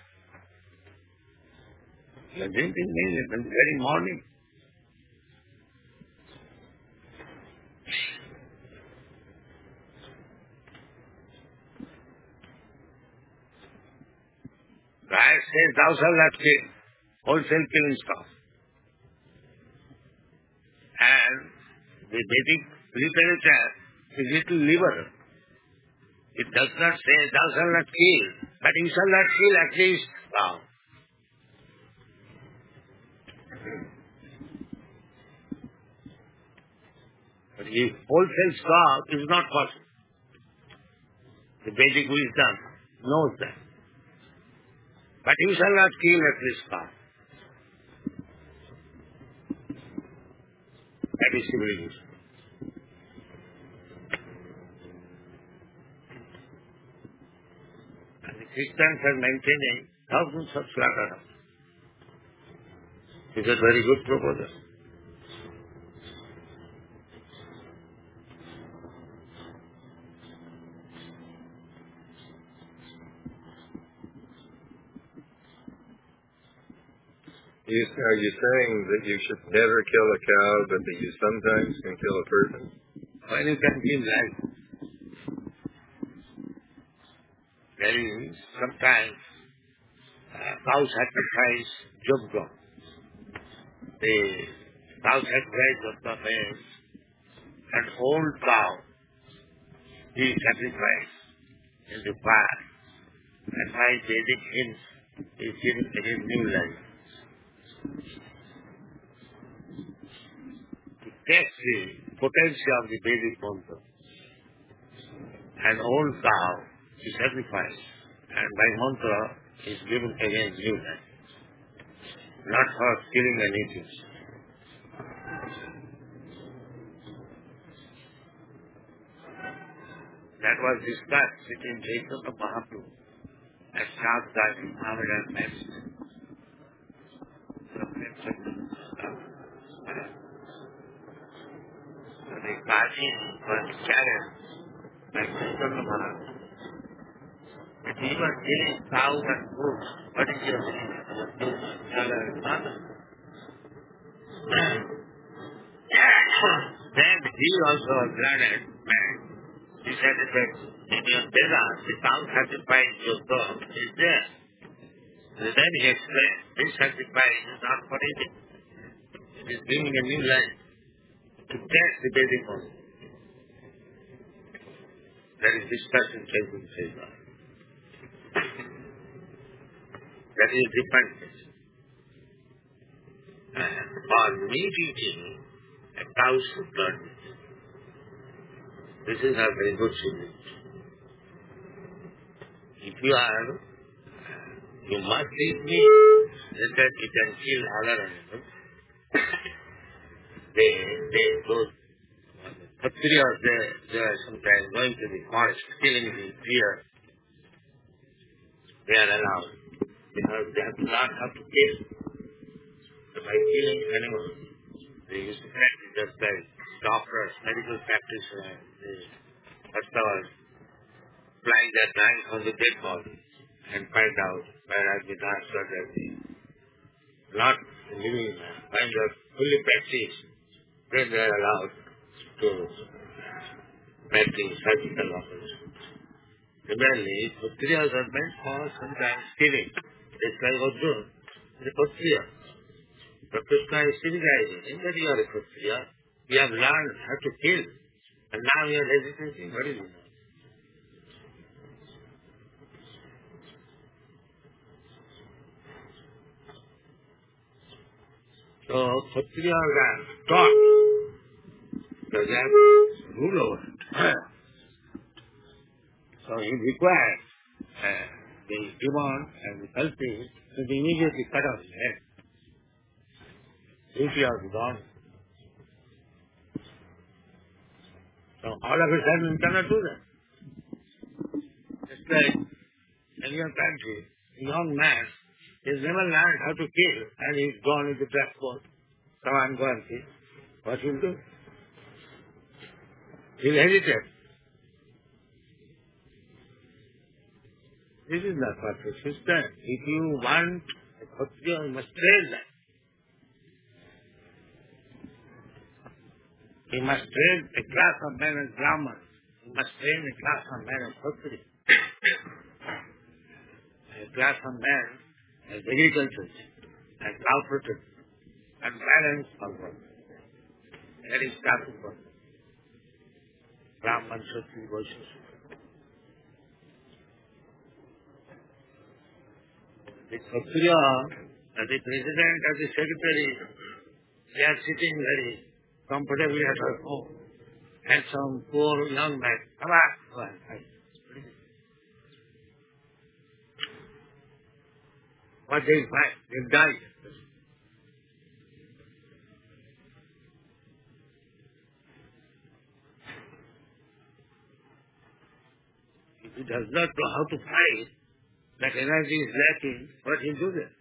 Speaker 1: You are drinking milk in the very morning. Christ says, thou shalt not kill. Wholesale killing stuff. And the Vedic literature is little liberal. It does not say, thou shalt not kill, but you shall not kill at least cow. But if wholesale stock is not possible. The Vedic wisdom knows that. But you shall not kill at least cow. That is civilization. And the Christians are maintaining thousands of slaughterhouses. Is a very good proposal.
Speaker 3: You, are you saying that you should never kill a cow, but that you sometimes can kill a person?
Speaker 1: When you can kill life. There is sometimes uh, cow sacrifice Yogya. The cow sacrifice Yogya means an old cow is sacrificed in the fire. And by Vedic hymns is given to him new life. To test the potential of the Vedic mantra, an old cow is sacrificed, and by mantra is given again new life, not for killing and eating. That was discussed between Chaitanya Mahaprabhu and Shastri Muhammad and Master. So the Kashi was challenged by Chaitanya Mahaprabhu. If he was killing cow and goat, what is your name? Then he also was granted man. He said that in your desert, the cow sacrifice your dog is there. And then he explained, this sacrifice is not for eating. It is giving a new life to test the basic one. That is discussed in Chaitanya Chaitanya. That is different. And for meat eating, a cow should not eat. This is a very good signal. If you are, you must eat meat, then that you can kill other animals. They, they, those Kshatriyas, they, they are sometimes going to the forest, killing the deer. They are allowed, because they have to not have to kill. So by killing animals, they used to practice just like doctors, medical practitioners, they first of all fly their knife on the dead body and find out whereas the doctor that the not the living man, when they are fully practiced, then they are allowed to make the surgical operation. Similarly, Kshatriyas are meant for sometimes killing. Just like Arjuna, the Kshatriya. But Krishna is civilizing. In that you are a Kshatriya, you have learned how to kill. And now you are hesitating. What is it? So, Kshatriyas are taught. So they have rule over it. So he requires uh, the demon and the culprit to be immediately cut off his head. Duty of the God. So all of a sudden you cannot do that. It's like in your country, a young man has never learned how to kill and he's gone with the black coat. Come on, go and kill. What will do? He hesitated. This is not what the system. If you want a Kshatriya, you must train that. You must train a class of men as Brahman. You must train a class of men as Kshatriya. A class of men as agriculture, as cooperative, and balance of work. That is starting work. Brahman, Kshatriya, Vaishya. The Kshatriya, the president or the secretary, they are sitting very comfortably at her home. And some poor young man, come on, go on. What they find? They died. If he does not know how to fight, that energy is lacking, what he do there?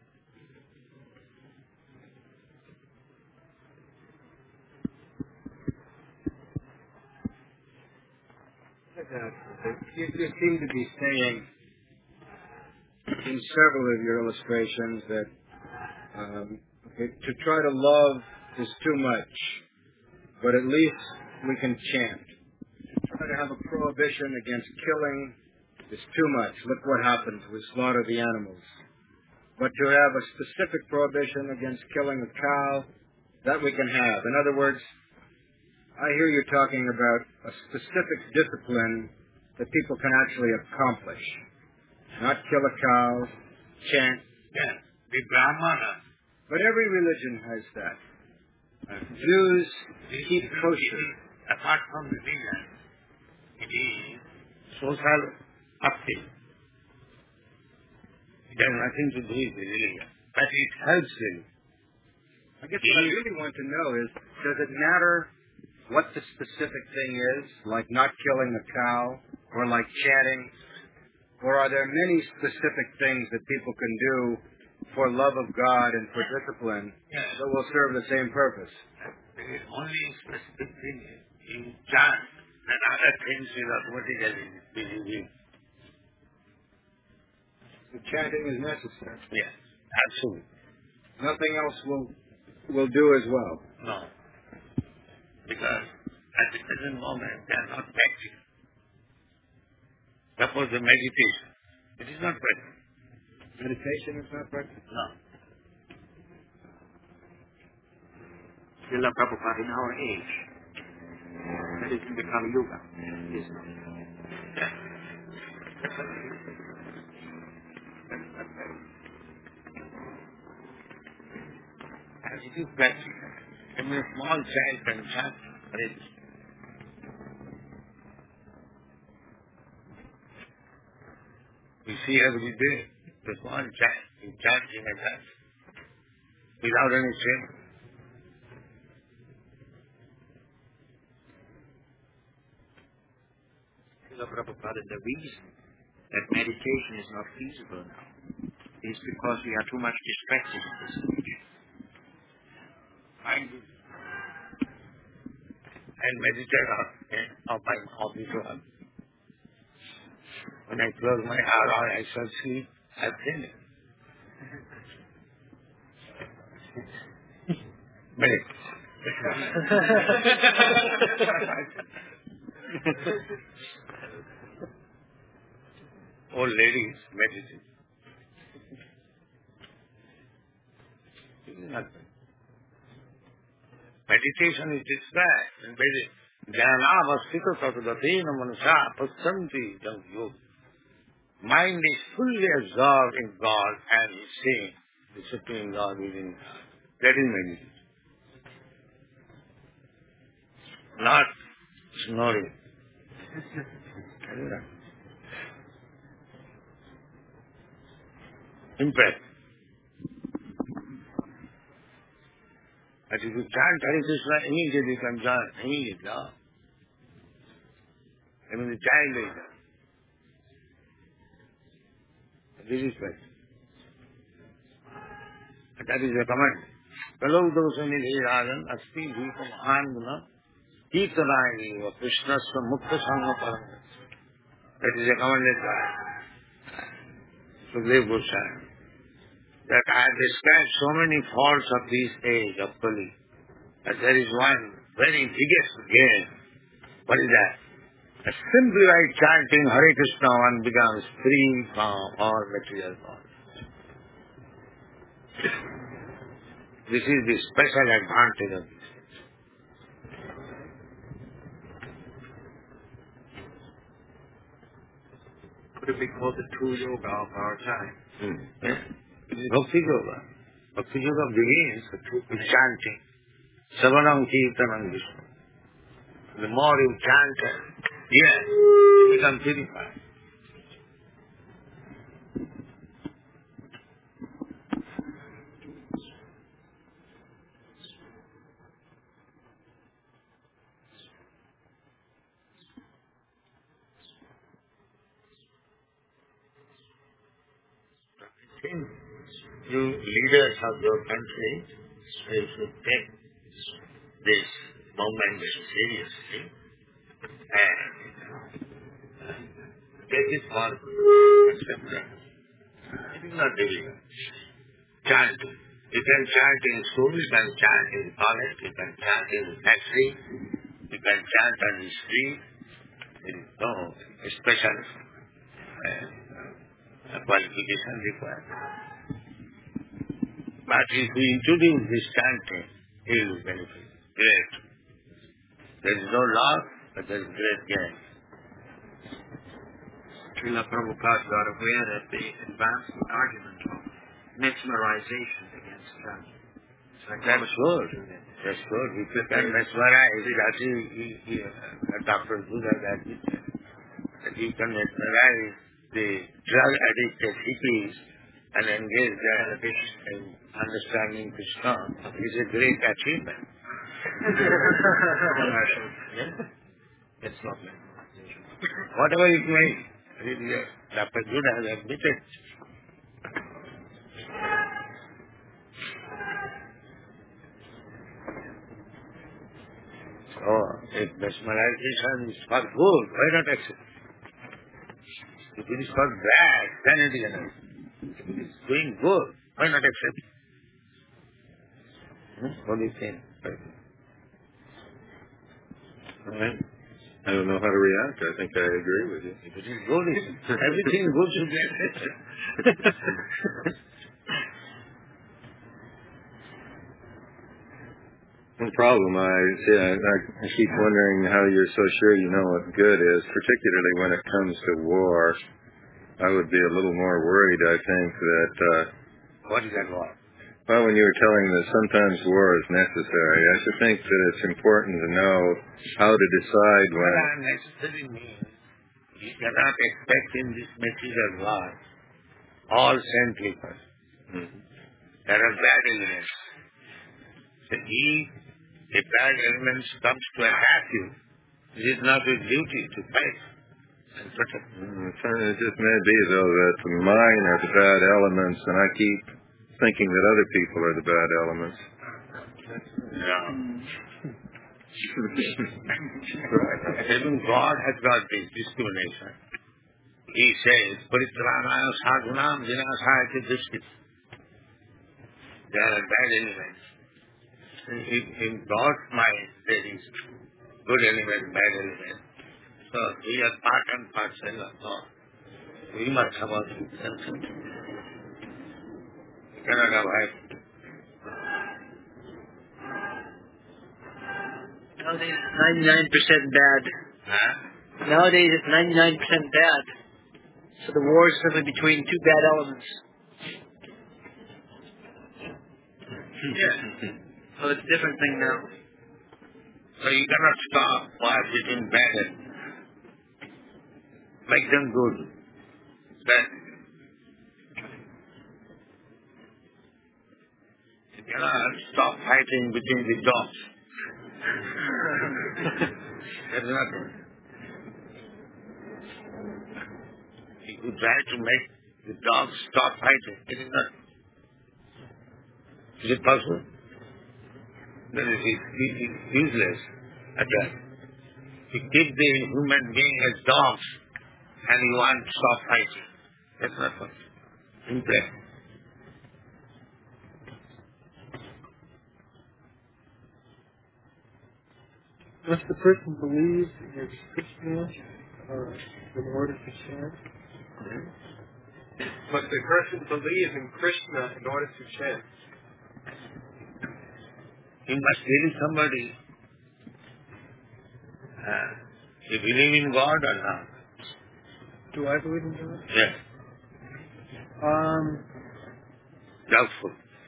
Speaker 4: You, you seem to be saying in several of your illustrations that um, okay, to try to love is too much, but at least we can chant. To try to have a prohibition against killing is too much. Look what happens. We slaughter the animals. But to have a specific prohibition against killing a cow, that we can have. In other words, I hear you talking about a specific discipline that people can actually accomplish. Not kill a cow, chant.
Speaker 1: Yes, the Brahmana.
Speaker 4: But every religion has that. Uh, Jews keep kosher.
Speaker 1: Apart from religion, it is social upkeep. It has nothing to do with religion, but it helps in.
Speaker 4: I guess what I really want to know is, does it matter what the specific thing is, like not killing a cow, or like chanting, or are there many specific things that people can do for love of God and for discipline
Speaker 1: yes.
Speaker 4: that will serve the same purpose?
Speaker 1: There is only specific thing in chant, and other things is automatically believing.
Speaker 4: The chanting is necessary.
Speaker 1: Yes, absolutely.
Speaker 4: Nothing else will will do as well.
Speaker 1: No. Because at the present moment they are not practicing. Suppose the meditation. It is not practical.
Speaker 4: Meditation is not practical?
Speaker 1: No.
Speaker 4: Srila Prabhupada, in our age, that is in the Kali Yuga, is not.
Speaker 1: Yes. As it is practical. I mean, a small child can chant for it. We see every day the small child is chanting and chanting without any shame.
Speaker 4: Srila Prabhupada, the reason that meditation is not feasible now is because we are too much distracted in this age.
Speaker 1: I do. And meditate on, on my office. When I close my eyes, I shall see, I've seen it. Old ladies meditate. This is not meditation is distract and Jnanavastita tatadatina manasa pasyanti jam yoga. Mind is fully absorbed in God and is seeing the Supreme God within God. That is meditation. Not snoring. Impact. But if you chant Hare Krishna, immediately you can chant, immediately. No? I mean the child is there. This is right. But that is the command. Kalau dosa nilirajan asti bhika mahan guna Kirtanaya Krishnasya Mukta Sangha Param. That is recommended by Sukadeva Goswami. That I have described so many faults of this age of Kali. That there is one very biggest gain. What is that? That simply by chanting Hare Krishna one becomes free from all material faults. This is the special advantage of this.
Speaker 2: Could it be called the true yoga of our time?
Speaker 1: Hmm. Yeah. It is Bhakti Yoga. Bhakti Yoga begins with chanting. Savanam Kirtanam Vishnu. The more you chant, yes, you become purified. You leaders of your country, you should take this movement seriously and take it forward. It is not difficult. Chant. You can chant in school, you can chant in college, you can chant in factory, you can chant on the street. There is no special uh, qualification required. But if we introduce this chanting, it will benefit. Great. There is no loss, but there is great gain.
Speaker 2: Srila Prabhupada got aware that the advanced argument of mesmerization against chanting.
Speaker 1: That's good. That's good. If you can mesmerize, that is, he, he, uh, Doctor Buddha that he said, that you can mesmerize the drug-addicted hippies and engage them in understanding Krishna is a great achievement.
Speaker 2: It's not mesmerization.
Speaker 1: Whatever it may be, Doctor Buddha has admitted. So, if mesmerization is for good, why not accept it? If it is for bad, then it is enough. If it is doing good, why not accept it? Hmm? What do you think? Right?
Speaker 3: I don't know how to react. I think I agree with you.
Speaker 1: If it is good, everything good should be accepted.
Speaker 3: No problem. I, yeah, I, I keep wondering how you're so sure you know what good is, particularly when it comes to war. I would be a little more worried, I think, that... Uh,
Speaker 1: What is that war?
Speaker 3: well, when you were telling that sometimes war is necessary, I should think that it's important to know how to decide when...
Speaker 1: Well, necessary means you cannot expect in this material world all same people.
Speaker 3: Mm-hmm.
Speaker 1: There are bad elements. So if a bad element comes to attack you, it is not your duty to fight and protect.
Speaker 3: Mm, it just may be, though, that mine are the bad elements, and I keep thinking that other people are the bad elements.
Speaker 1: No. Even God has got this discrimination. He says, Paritranaya sadhunam vinasaya dushkita. There are bad elements. In, in God's mind, there is good element, bad element. So we are part and parcel of God. We must have our sense. We cannot avoid.
Speaker 5: Nowadays it's ninety-nine percent bad.
Speaker 1: Huh?
Speaker 5: Nowadays it's ninety-nine percent bad. So the war is simply between two bad elements.
Speaker 1: Yeah.
Speaker 5: So it's a different thing now.
Speaker 1: So you cannot stop war between bad and make them good. Bad. You cannot stop fighting between the dogs. That is not good. If you try to make the dogs stop fighting, it is not. Is it possible? Then it is useless. Again, you keep the human being as dogs and you want to stop fighting. That's not what. Simple.
Speaker 2: Must the person believe in Krishna uh, in order to chant? Mm-hmm. Must the person believe in Krishna in order to chant?
Speaker 1: You must believe somebody. Uh, you believe in God or not?
Speaker 2: Do I believe in God?
Speaker 1: Yes.
Speaker 2: Um.
Speaker 1: Doubtful.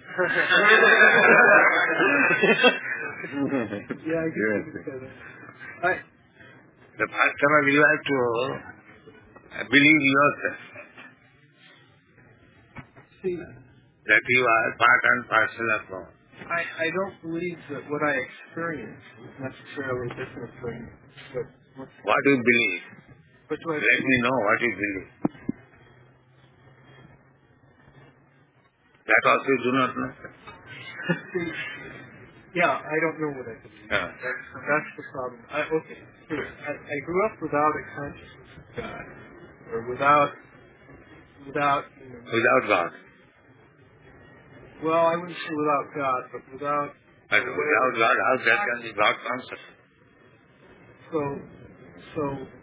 Speaker 2: Yeah, I guess you could say that. I,
Speaker 1: the first of all, you have to believe yourself.
Speaker 2: See,
Speaker 1: that you are part and parcel of God.
Speaker 2: I, I don't believe that what I experience is necessarily different from what... What,
Speaker 1: what do you believe?
Speaker 2: What do I
Speaker 1: Let
Speaker 2: believe?
Speaker 1: me know what you believe. That also you do not know.
Speaker 2: See, yeah, I don't know what I believe.
Speaker 1: Yeah.
Speaker 2: That's, that's the problem. I, okay, here, I, I grew up without a consciousness of God, or without, without, you know,
Speaker 1: without God.
Speaker 2: Well, I wouldn't say without God, but without...
Speaker 1: But without God, how that can be God concept?
Speaker 2: So, so,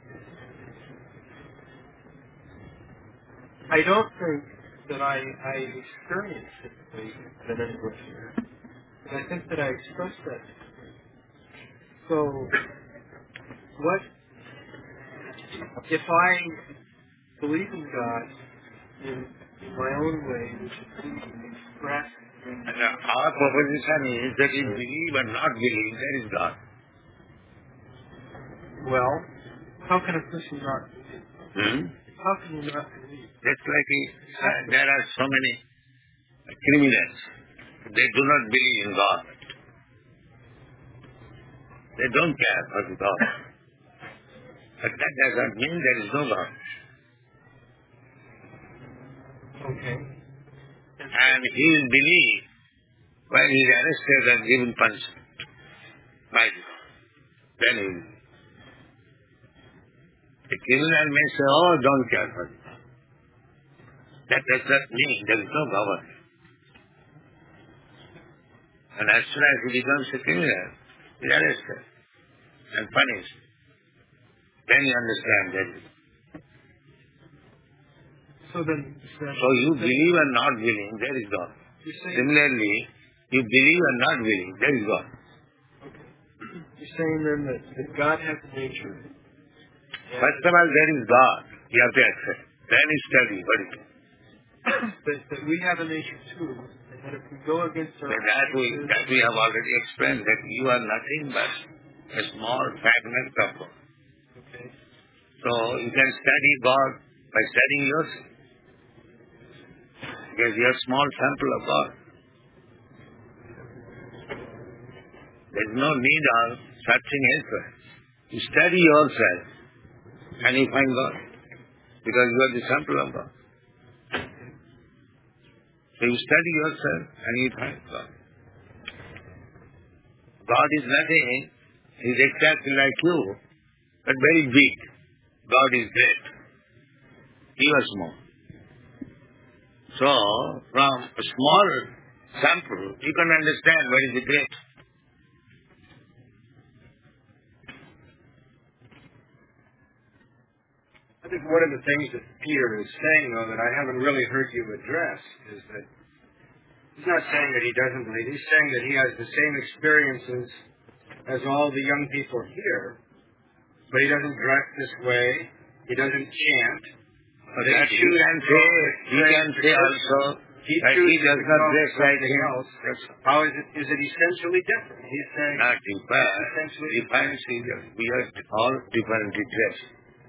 Speaker 2: I don't think that I, I experience it the way that anyone here. But I think that I express that. So, what, if I believe in God in, in my own way, which is express...
Speaker 1: And our proposition is that you believe and not believe, there is God.
Speaker 2: Well, how can a person not believe?
Speaker 1: Hmm?
Speaker 2: How can you not believe?
Speaker 1: Just like uh, there are so many criminals. They do not believe in God. They don't care for the God. But that does not mean there is no God.
Speaker 2: Okay.
Speaker 1: And he will believe when he is arrested and given punishment by God. Then he will. The criminal may say, oh, don't care for it. That does not mean there is no God. And as soon as he becomes a criminal, he is arrested and punished. Then you understand that.
Speaker 2: So then, then
Speaker 1: So you believe and not believe, there is God. Similarly, you believe and not believe, there is God.
Speaker 2: Okay. You're saying then that, that God has a nature.
Speaker 1: First of all, there is God. You have to accept. Then you study what it is.
Speaker 2: that, that we have a nature too, and that if we go against our...
Speaker 1: That we, that we have already explained, that you are nothing but a small fragment of God.
Speaker 2: Okay.
Speaker 1: So you can study God by studying yourself. Because you are a small sample of God. There is no need of searching elsewhere. You study yourself and you find God. Because you are the sample of God. So you study yourself and you find God. God is nothing. He is exactly like you, but very big. God is great. You are small. So, from a small sample, you can understand what is the great.
Speaker 4: I think one of the things that Peter is saying, though, that I haven't really heard you address, is that he's not saying that he doesn't believe. He's saying that he has the same experiences as all the young people here, but he doesn't dress this way. He doesn't chant.
Speaker 1: But that he can say, he can say also
Speaker 4: he
Speaker 1: that he does not dress like
Speaker 4: something
Speaker 1: him.
Speaker 4: else. How is it? Is it essentially different? He's saying
Speaker 1: Not different.
Speaker 4: essentially
Speaker 1: Different is we are all differently dressed.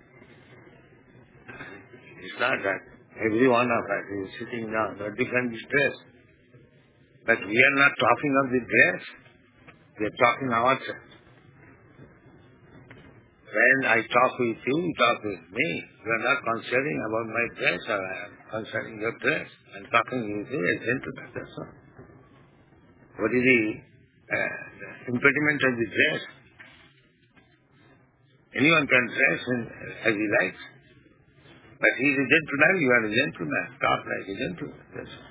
Speaker 1: It's not that every one of us is sitting down, we are differently dressed. But we are not talking of the dress, we are talking ourselves. When I talk with you, you talk with me. You are not concerning about my dress, or I am concerning your dress. I am talking with you as gentleman, that's all. What is the, uh, the impediment of the dress? Anyone can dress in, as he likes. But he is a gentleman, you are a gentleman. Talk like a gentleman. That's all.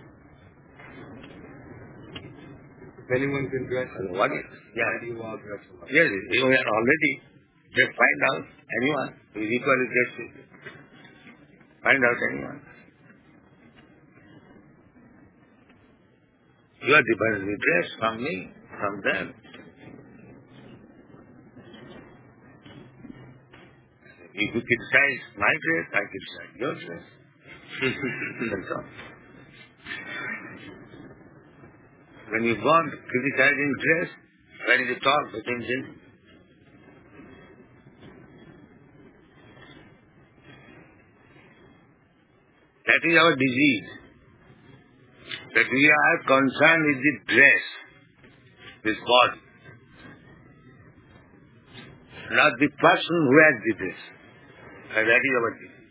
Speaker 2: If anyone can dress in
Speaker 1: What is? Yeah.
Speaker 2: why do you all dress alike?
Speaker 1: Yes, you are already. Just find out anyone who is equally dressed with you. Find out anyone. You are differently dressed from me, from them. If you criticize my dress, I criticize your dress. That's all. When you go on criticizing dress, when you talk between gentlemen, that is our disease. That we are concerned with the dress, this body, not the person who has the dress. And that is our disease.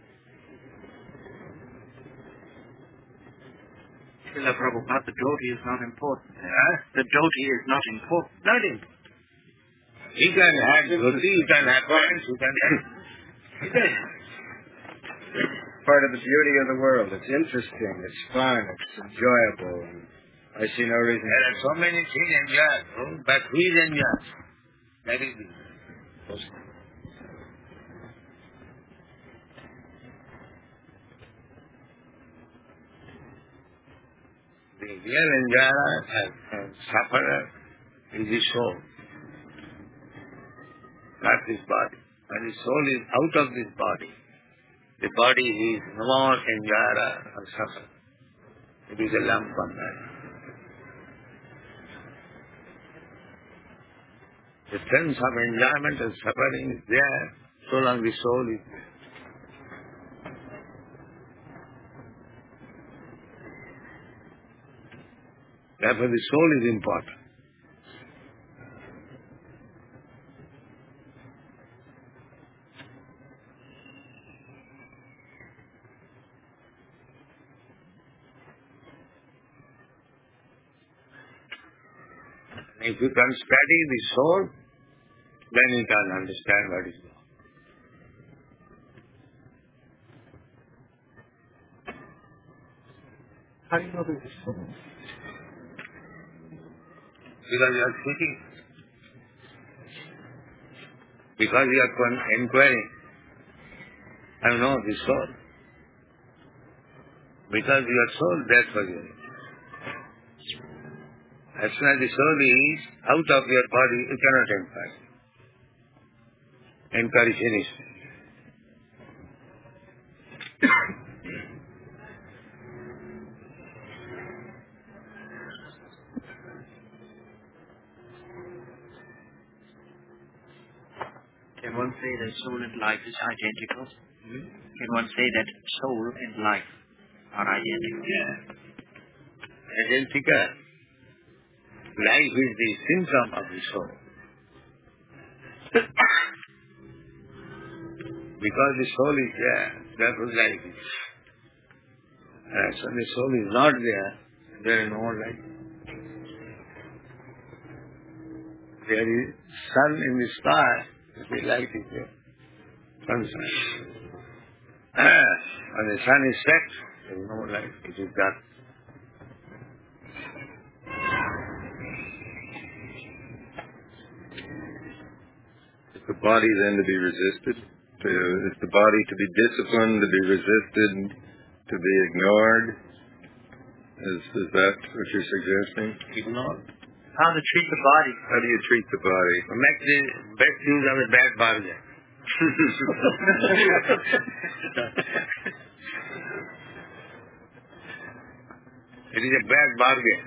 Speaker 5: Srila Prabhupada, the dhoti is not important.
Speaker 1: Huh?
Speaker 5: The dhoti is not important.
Speaker 1: Not important. You can have dhoti, you can have pants, you can have... You can have.
Speaker 4: Part of the beauty of the world. It's interesting, it's fun, it's enjoyable. And I see no reason.
Speaker 1: There are so many things enjoyable, but who is enjoyable? That is the most. The real enjoyer and, and sufferer is the soul, not this body. When the soul is out of this body, the body is no more enjoyer or sufferer. It is a lump on that. The sense of enjoyment and suffering is there so long the soul is there. Therefore the soul is important. If you can study the soul, then you can understand what is wrong.
Speaker 2: How do you know there's a soul?
Speaker 1: Because you are seeking. Because you are inquiring. I know the soul. Because you are soul, that's why you are. As soon as the soul is out of your body, you cannot inquire. Inquiry finished.
Speaker 5: Can one say that soul and life is identical? Hmm? Can one say that soul and life are identical?
Speaker 1: Yeah. Identical. Life is the symptom of the soul. Because the soul is there, therefore life is. And so the soul is not there, there is no life. There is sun in the sky, the light is there. Sunshine. When the sun is set, there is no light, it is dark.
Speaker 3: Is the body then to be resisted? To, is the body to be disciplined, to be resisted, to be ignored? Is, is that what you're suggesting?
Speaker 1: Ignored.
Speaker 5: How to treat the body?
Speaker 3: How do you treat the body?
Speaker 1: Make the best use of a bad bargain. It is a bad bargain.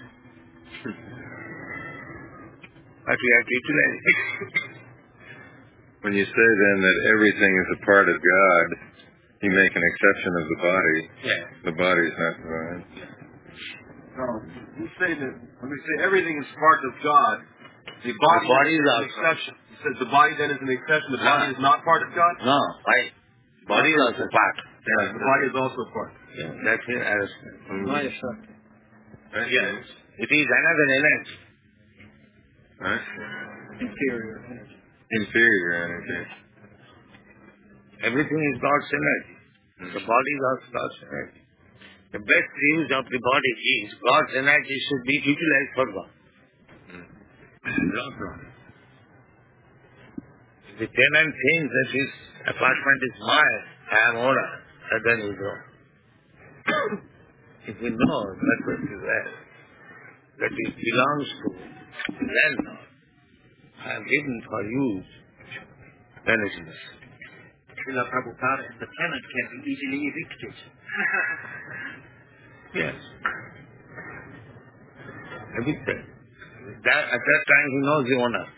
Speaker 1: But we have to utilize it.
Speaker 3: When you say then that everything is a part of God, you make an exception of the body.
Speaker 1: Yeah.
Speaker 3: The body is not divine.
Speaker 6: No, you say that when we say everything is part of God, the body,
Speaker 1: The body
Speaker 6: is
Speaker 1: is
Speaker 6: an
Speaker 1: also.
Speaker 6: exception. He says the body then is an exception. The body
Speaker 1: No.
Speaker 6: is not part of God.
Speaker 1: No, why? Body is also part.
Speaker 6: Yeah, the body is also part.
Speaker 1: Yeah, that's it. As,
Speaker 5: Maya Shakti.
Speaker 1: yes. It is another element.
Speaker 3: Right?
Speaker 5: Inferior energy.
Speaker 3: inferior energy.
Speaker 1: Everything is God's energy. The body is also God's energy. The best use of the body is God's energy should be utilized for God. Not wrong. If the tenant thinks that his apartment is mine, I am owner, then he goes. If he knows that what is there, that it belongs to the landlord, I am given for use, then it is.
Speaker 5: Srila Prabhupada, and the tenant can be easily evicted.
Speaker 1: Yes. Evicted. That, at that time he knows the owner.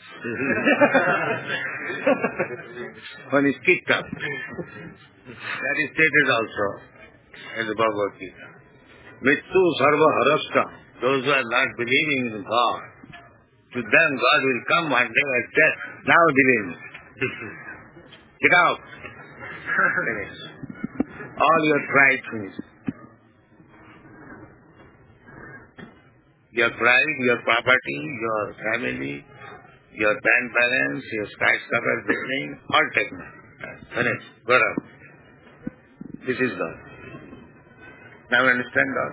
Speaker 1: When he's kicked up. That is stated also in the Bhagavad Gita. Mittu sarva harasta. Those who are not believing in God, to them God will come one day as death. Now believe me. Get out. Finish. All your pride finish. Your pride, your property, your family, your bank balance, your skyscraper building, all taken. Finish. Go out. This is God. Now understand God.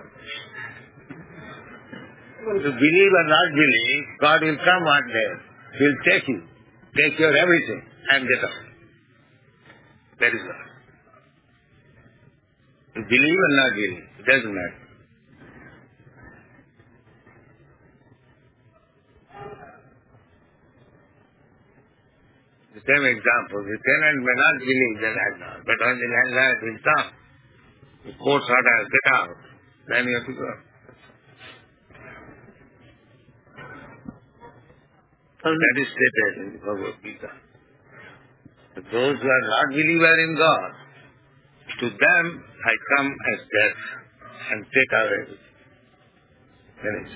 Speaker 1: To believe or not believe, God will come one day. He will take you, take your everything, and get out. That is God. You believe or not believe, it doesn't matter. The same example, the tenant may not believe the landlord, but when the landlord will come, the court order, get out, then you have to go. That is stated in the Bhagavad Gita. But those who are not believer in God, to them I come as death and take away everything. Finish.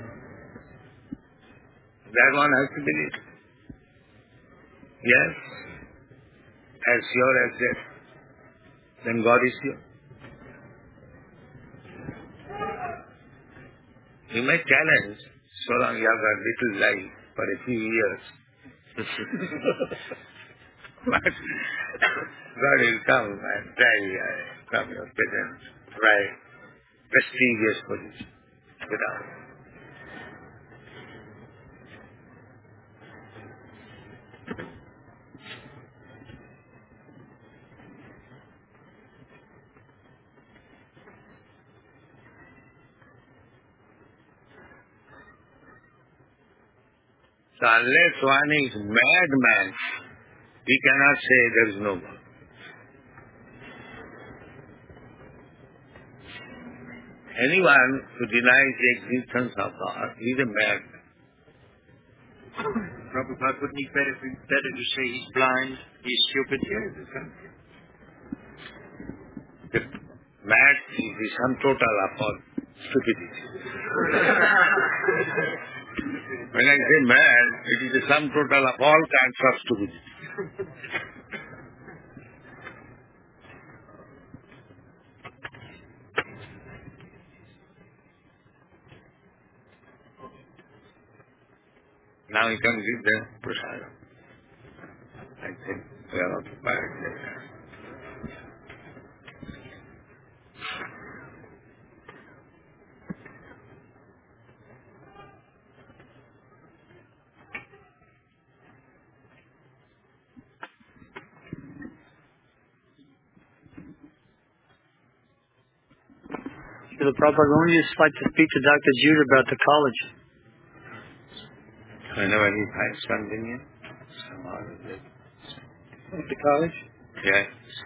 Speaker 1: That one has to believe. Yes, as sure as death, then God is sure. You may challenge, so long you have got little life for a few years. But God will come and try uh, from your present right, prestigious position. Without. So unless one is madman, we cannot say there is no God. Anyone who denies the existence of God is a madman.
Speaker 5: Prabhupada, wouldn't it be better, better to say he's blind, he's stupid?
Speaker 1: The mad is the sum total of all stupidity. When I say mad, it is the sum total of all kinds of stupidity. Now you can read the prasada. I think we are occupied there.
Speaker 5: The Prabhupada, I would just like to speak to Doctor Judah about the college.
Speaker 1: Whenever he finds convenient, somehow
Speaker 5: The college?
Speaker 1: yes.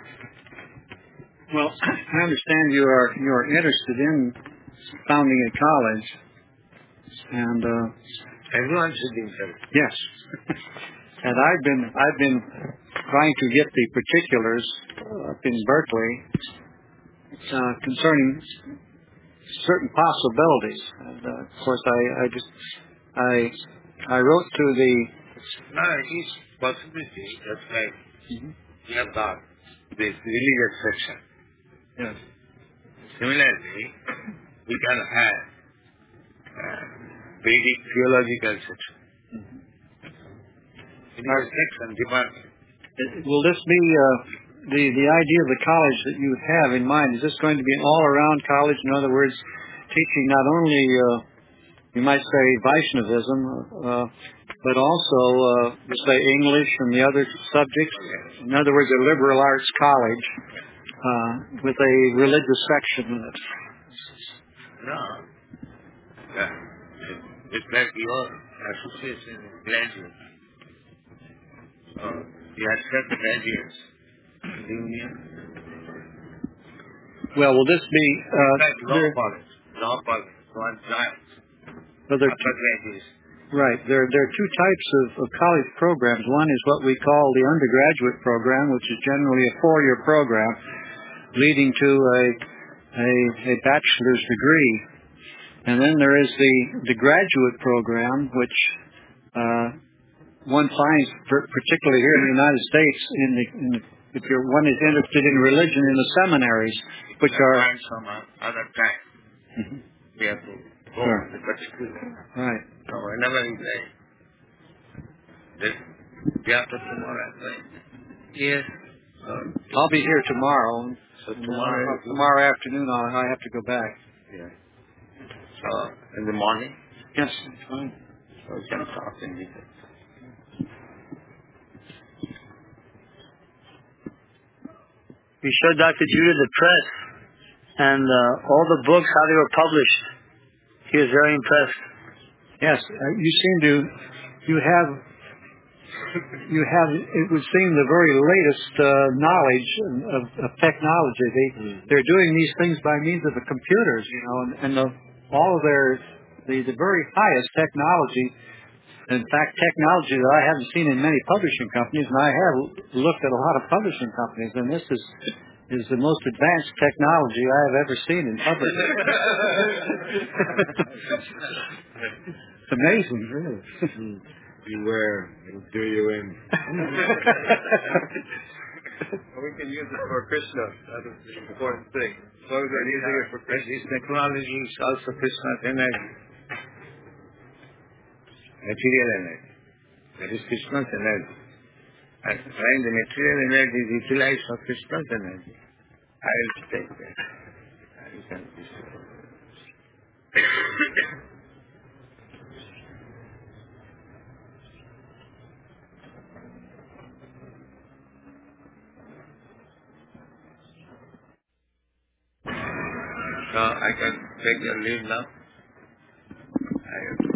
Speaker 5: Well, I understand you are you are interested in founding a college, and uh,
Speaker 1: Everyone should be interested.
Speaker 5: yes, and I've been I've been trying to get the particulars uh, up in Berkeley uh, concerning certain possibilities. And uh, of course, I I just I I wrote to the
Speaker 1: No, each possibility, just like we have got this religious section.
Speaker 5: yes.
Speaker 1: Similarly, we can have uh, Vedic theological section. It is a section, department.
Speaker 5: Will this be uh, the the idea of the college that you have in mind? Is this going to be an all-around college? In other words, teaching not only uh, you might say Vaishnavism, uh, but also uh, you say English and the other subjects. In other words, a liberal arts college uh, with a religious section in it.
Speaker 1: No. Yeah. It's like your association is graduate. Uh, you accept graduates in the union.
Speaker 5: Well, will this be... Uh,
Speaker 1: it's like law college. Law college. One giant.
Speaker 5: Well, there
Speaker 1: Upper graduates.
Speaker 5: Right. There, there are two types of, of college programs. One is what we call the undergraduate program, which is generally a four-year program leading to a, a, a bachelor's degree. And then there is the, the graduate program, which uh, one finds, particularly here in the United States, in the, in the, if you're, one is interested in religion, in the seminaries, which
Speaker 1: I
Speaker 5: are...
Speaker 1: find some uh, other time.
Speaker 5: Mm-hmm.
Speaker 1: We have to go
Speaker 5: Sure.
Speaker 1: to the particular.
Speaker 5: Right.
Speaker 1: So whenever you say, this day after tomorrow, I say, yes. Uh,
Speaker 5: I'll be here tomorrow.
Speaker 1: so tomorrow,
Speaker 5: Tomorrow afternoon, I'll, I have to go back.
Speaker 1: yeah. So in the morning,
Speaker 5: Yes, that's fine.
Speaker 1: so we can talk in detail.
Speaker 7: We showed Doctor Judah the press and uh, all the books, how they were published. He was very impressed.
Speaker 5: Yes, uh, you seem to, you have, you have, it would seem, the very latest uh, knowledge of, of technology. They, they're doing these things by means of the computers, you know, and, and the, all of their, the, the very highest technology. In fact, technology that I haven't seen in many publishing companies, and I have looked at a lot of publishing companies, and this is is the most advanced technology I have ever seen in publishing. It's amazing, really.
Speaker 4: Beware, it'll do you in.
Speaker 2: We can use it for Krishna. That is the important thing. As long as we're using it for Krishna.
Speaker 1: This technology is also Krishna's energy. Material energy. That is Krishna's energy. And when the material energy is utilized for Krishna's energy, I will take that. I will So I can take your leave now. I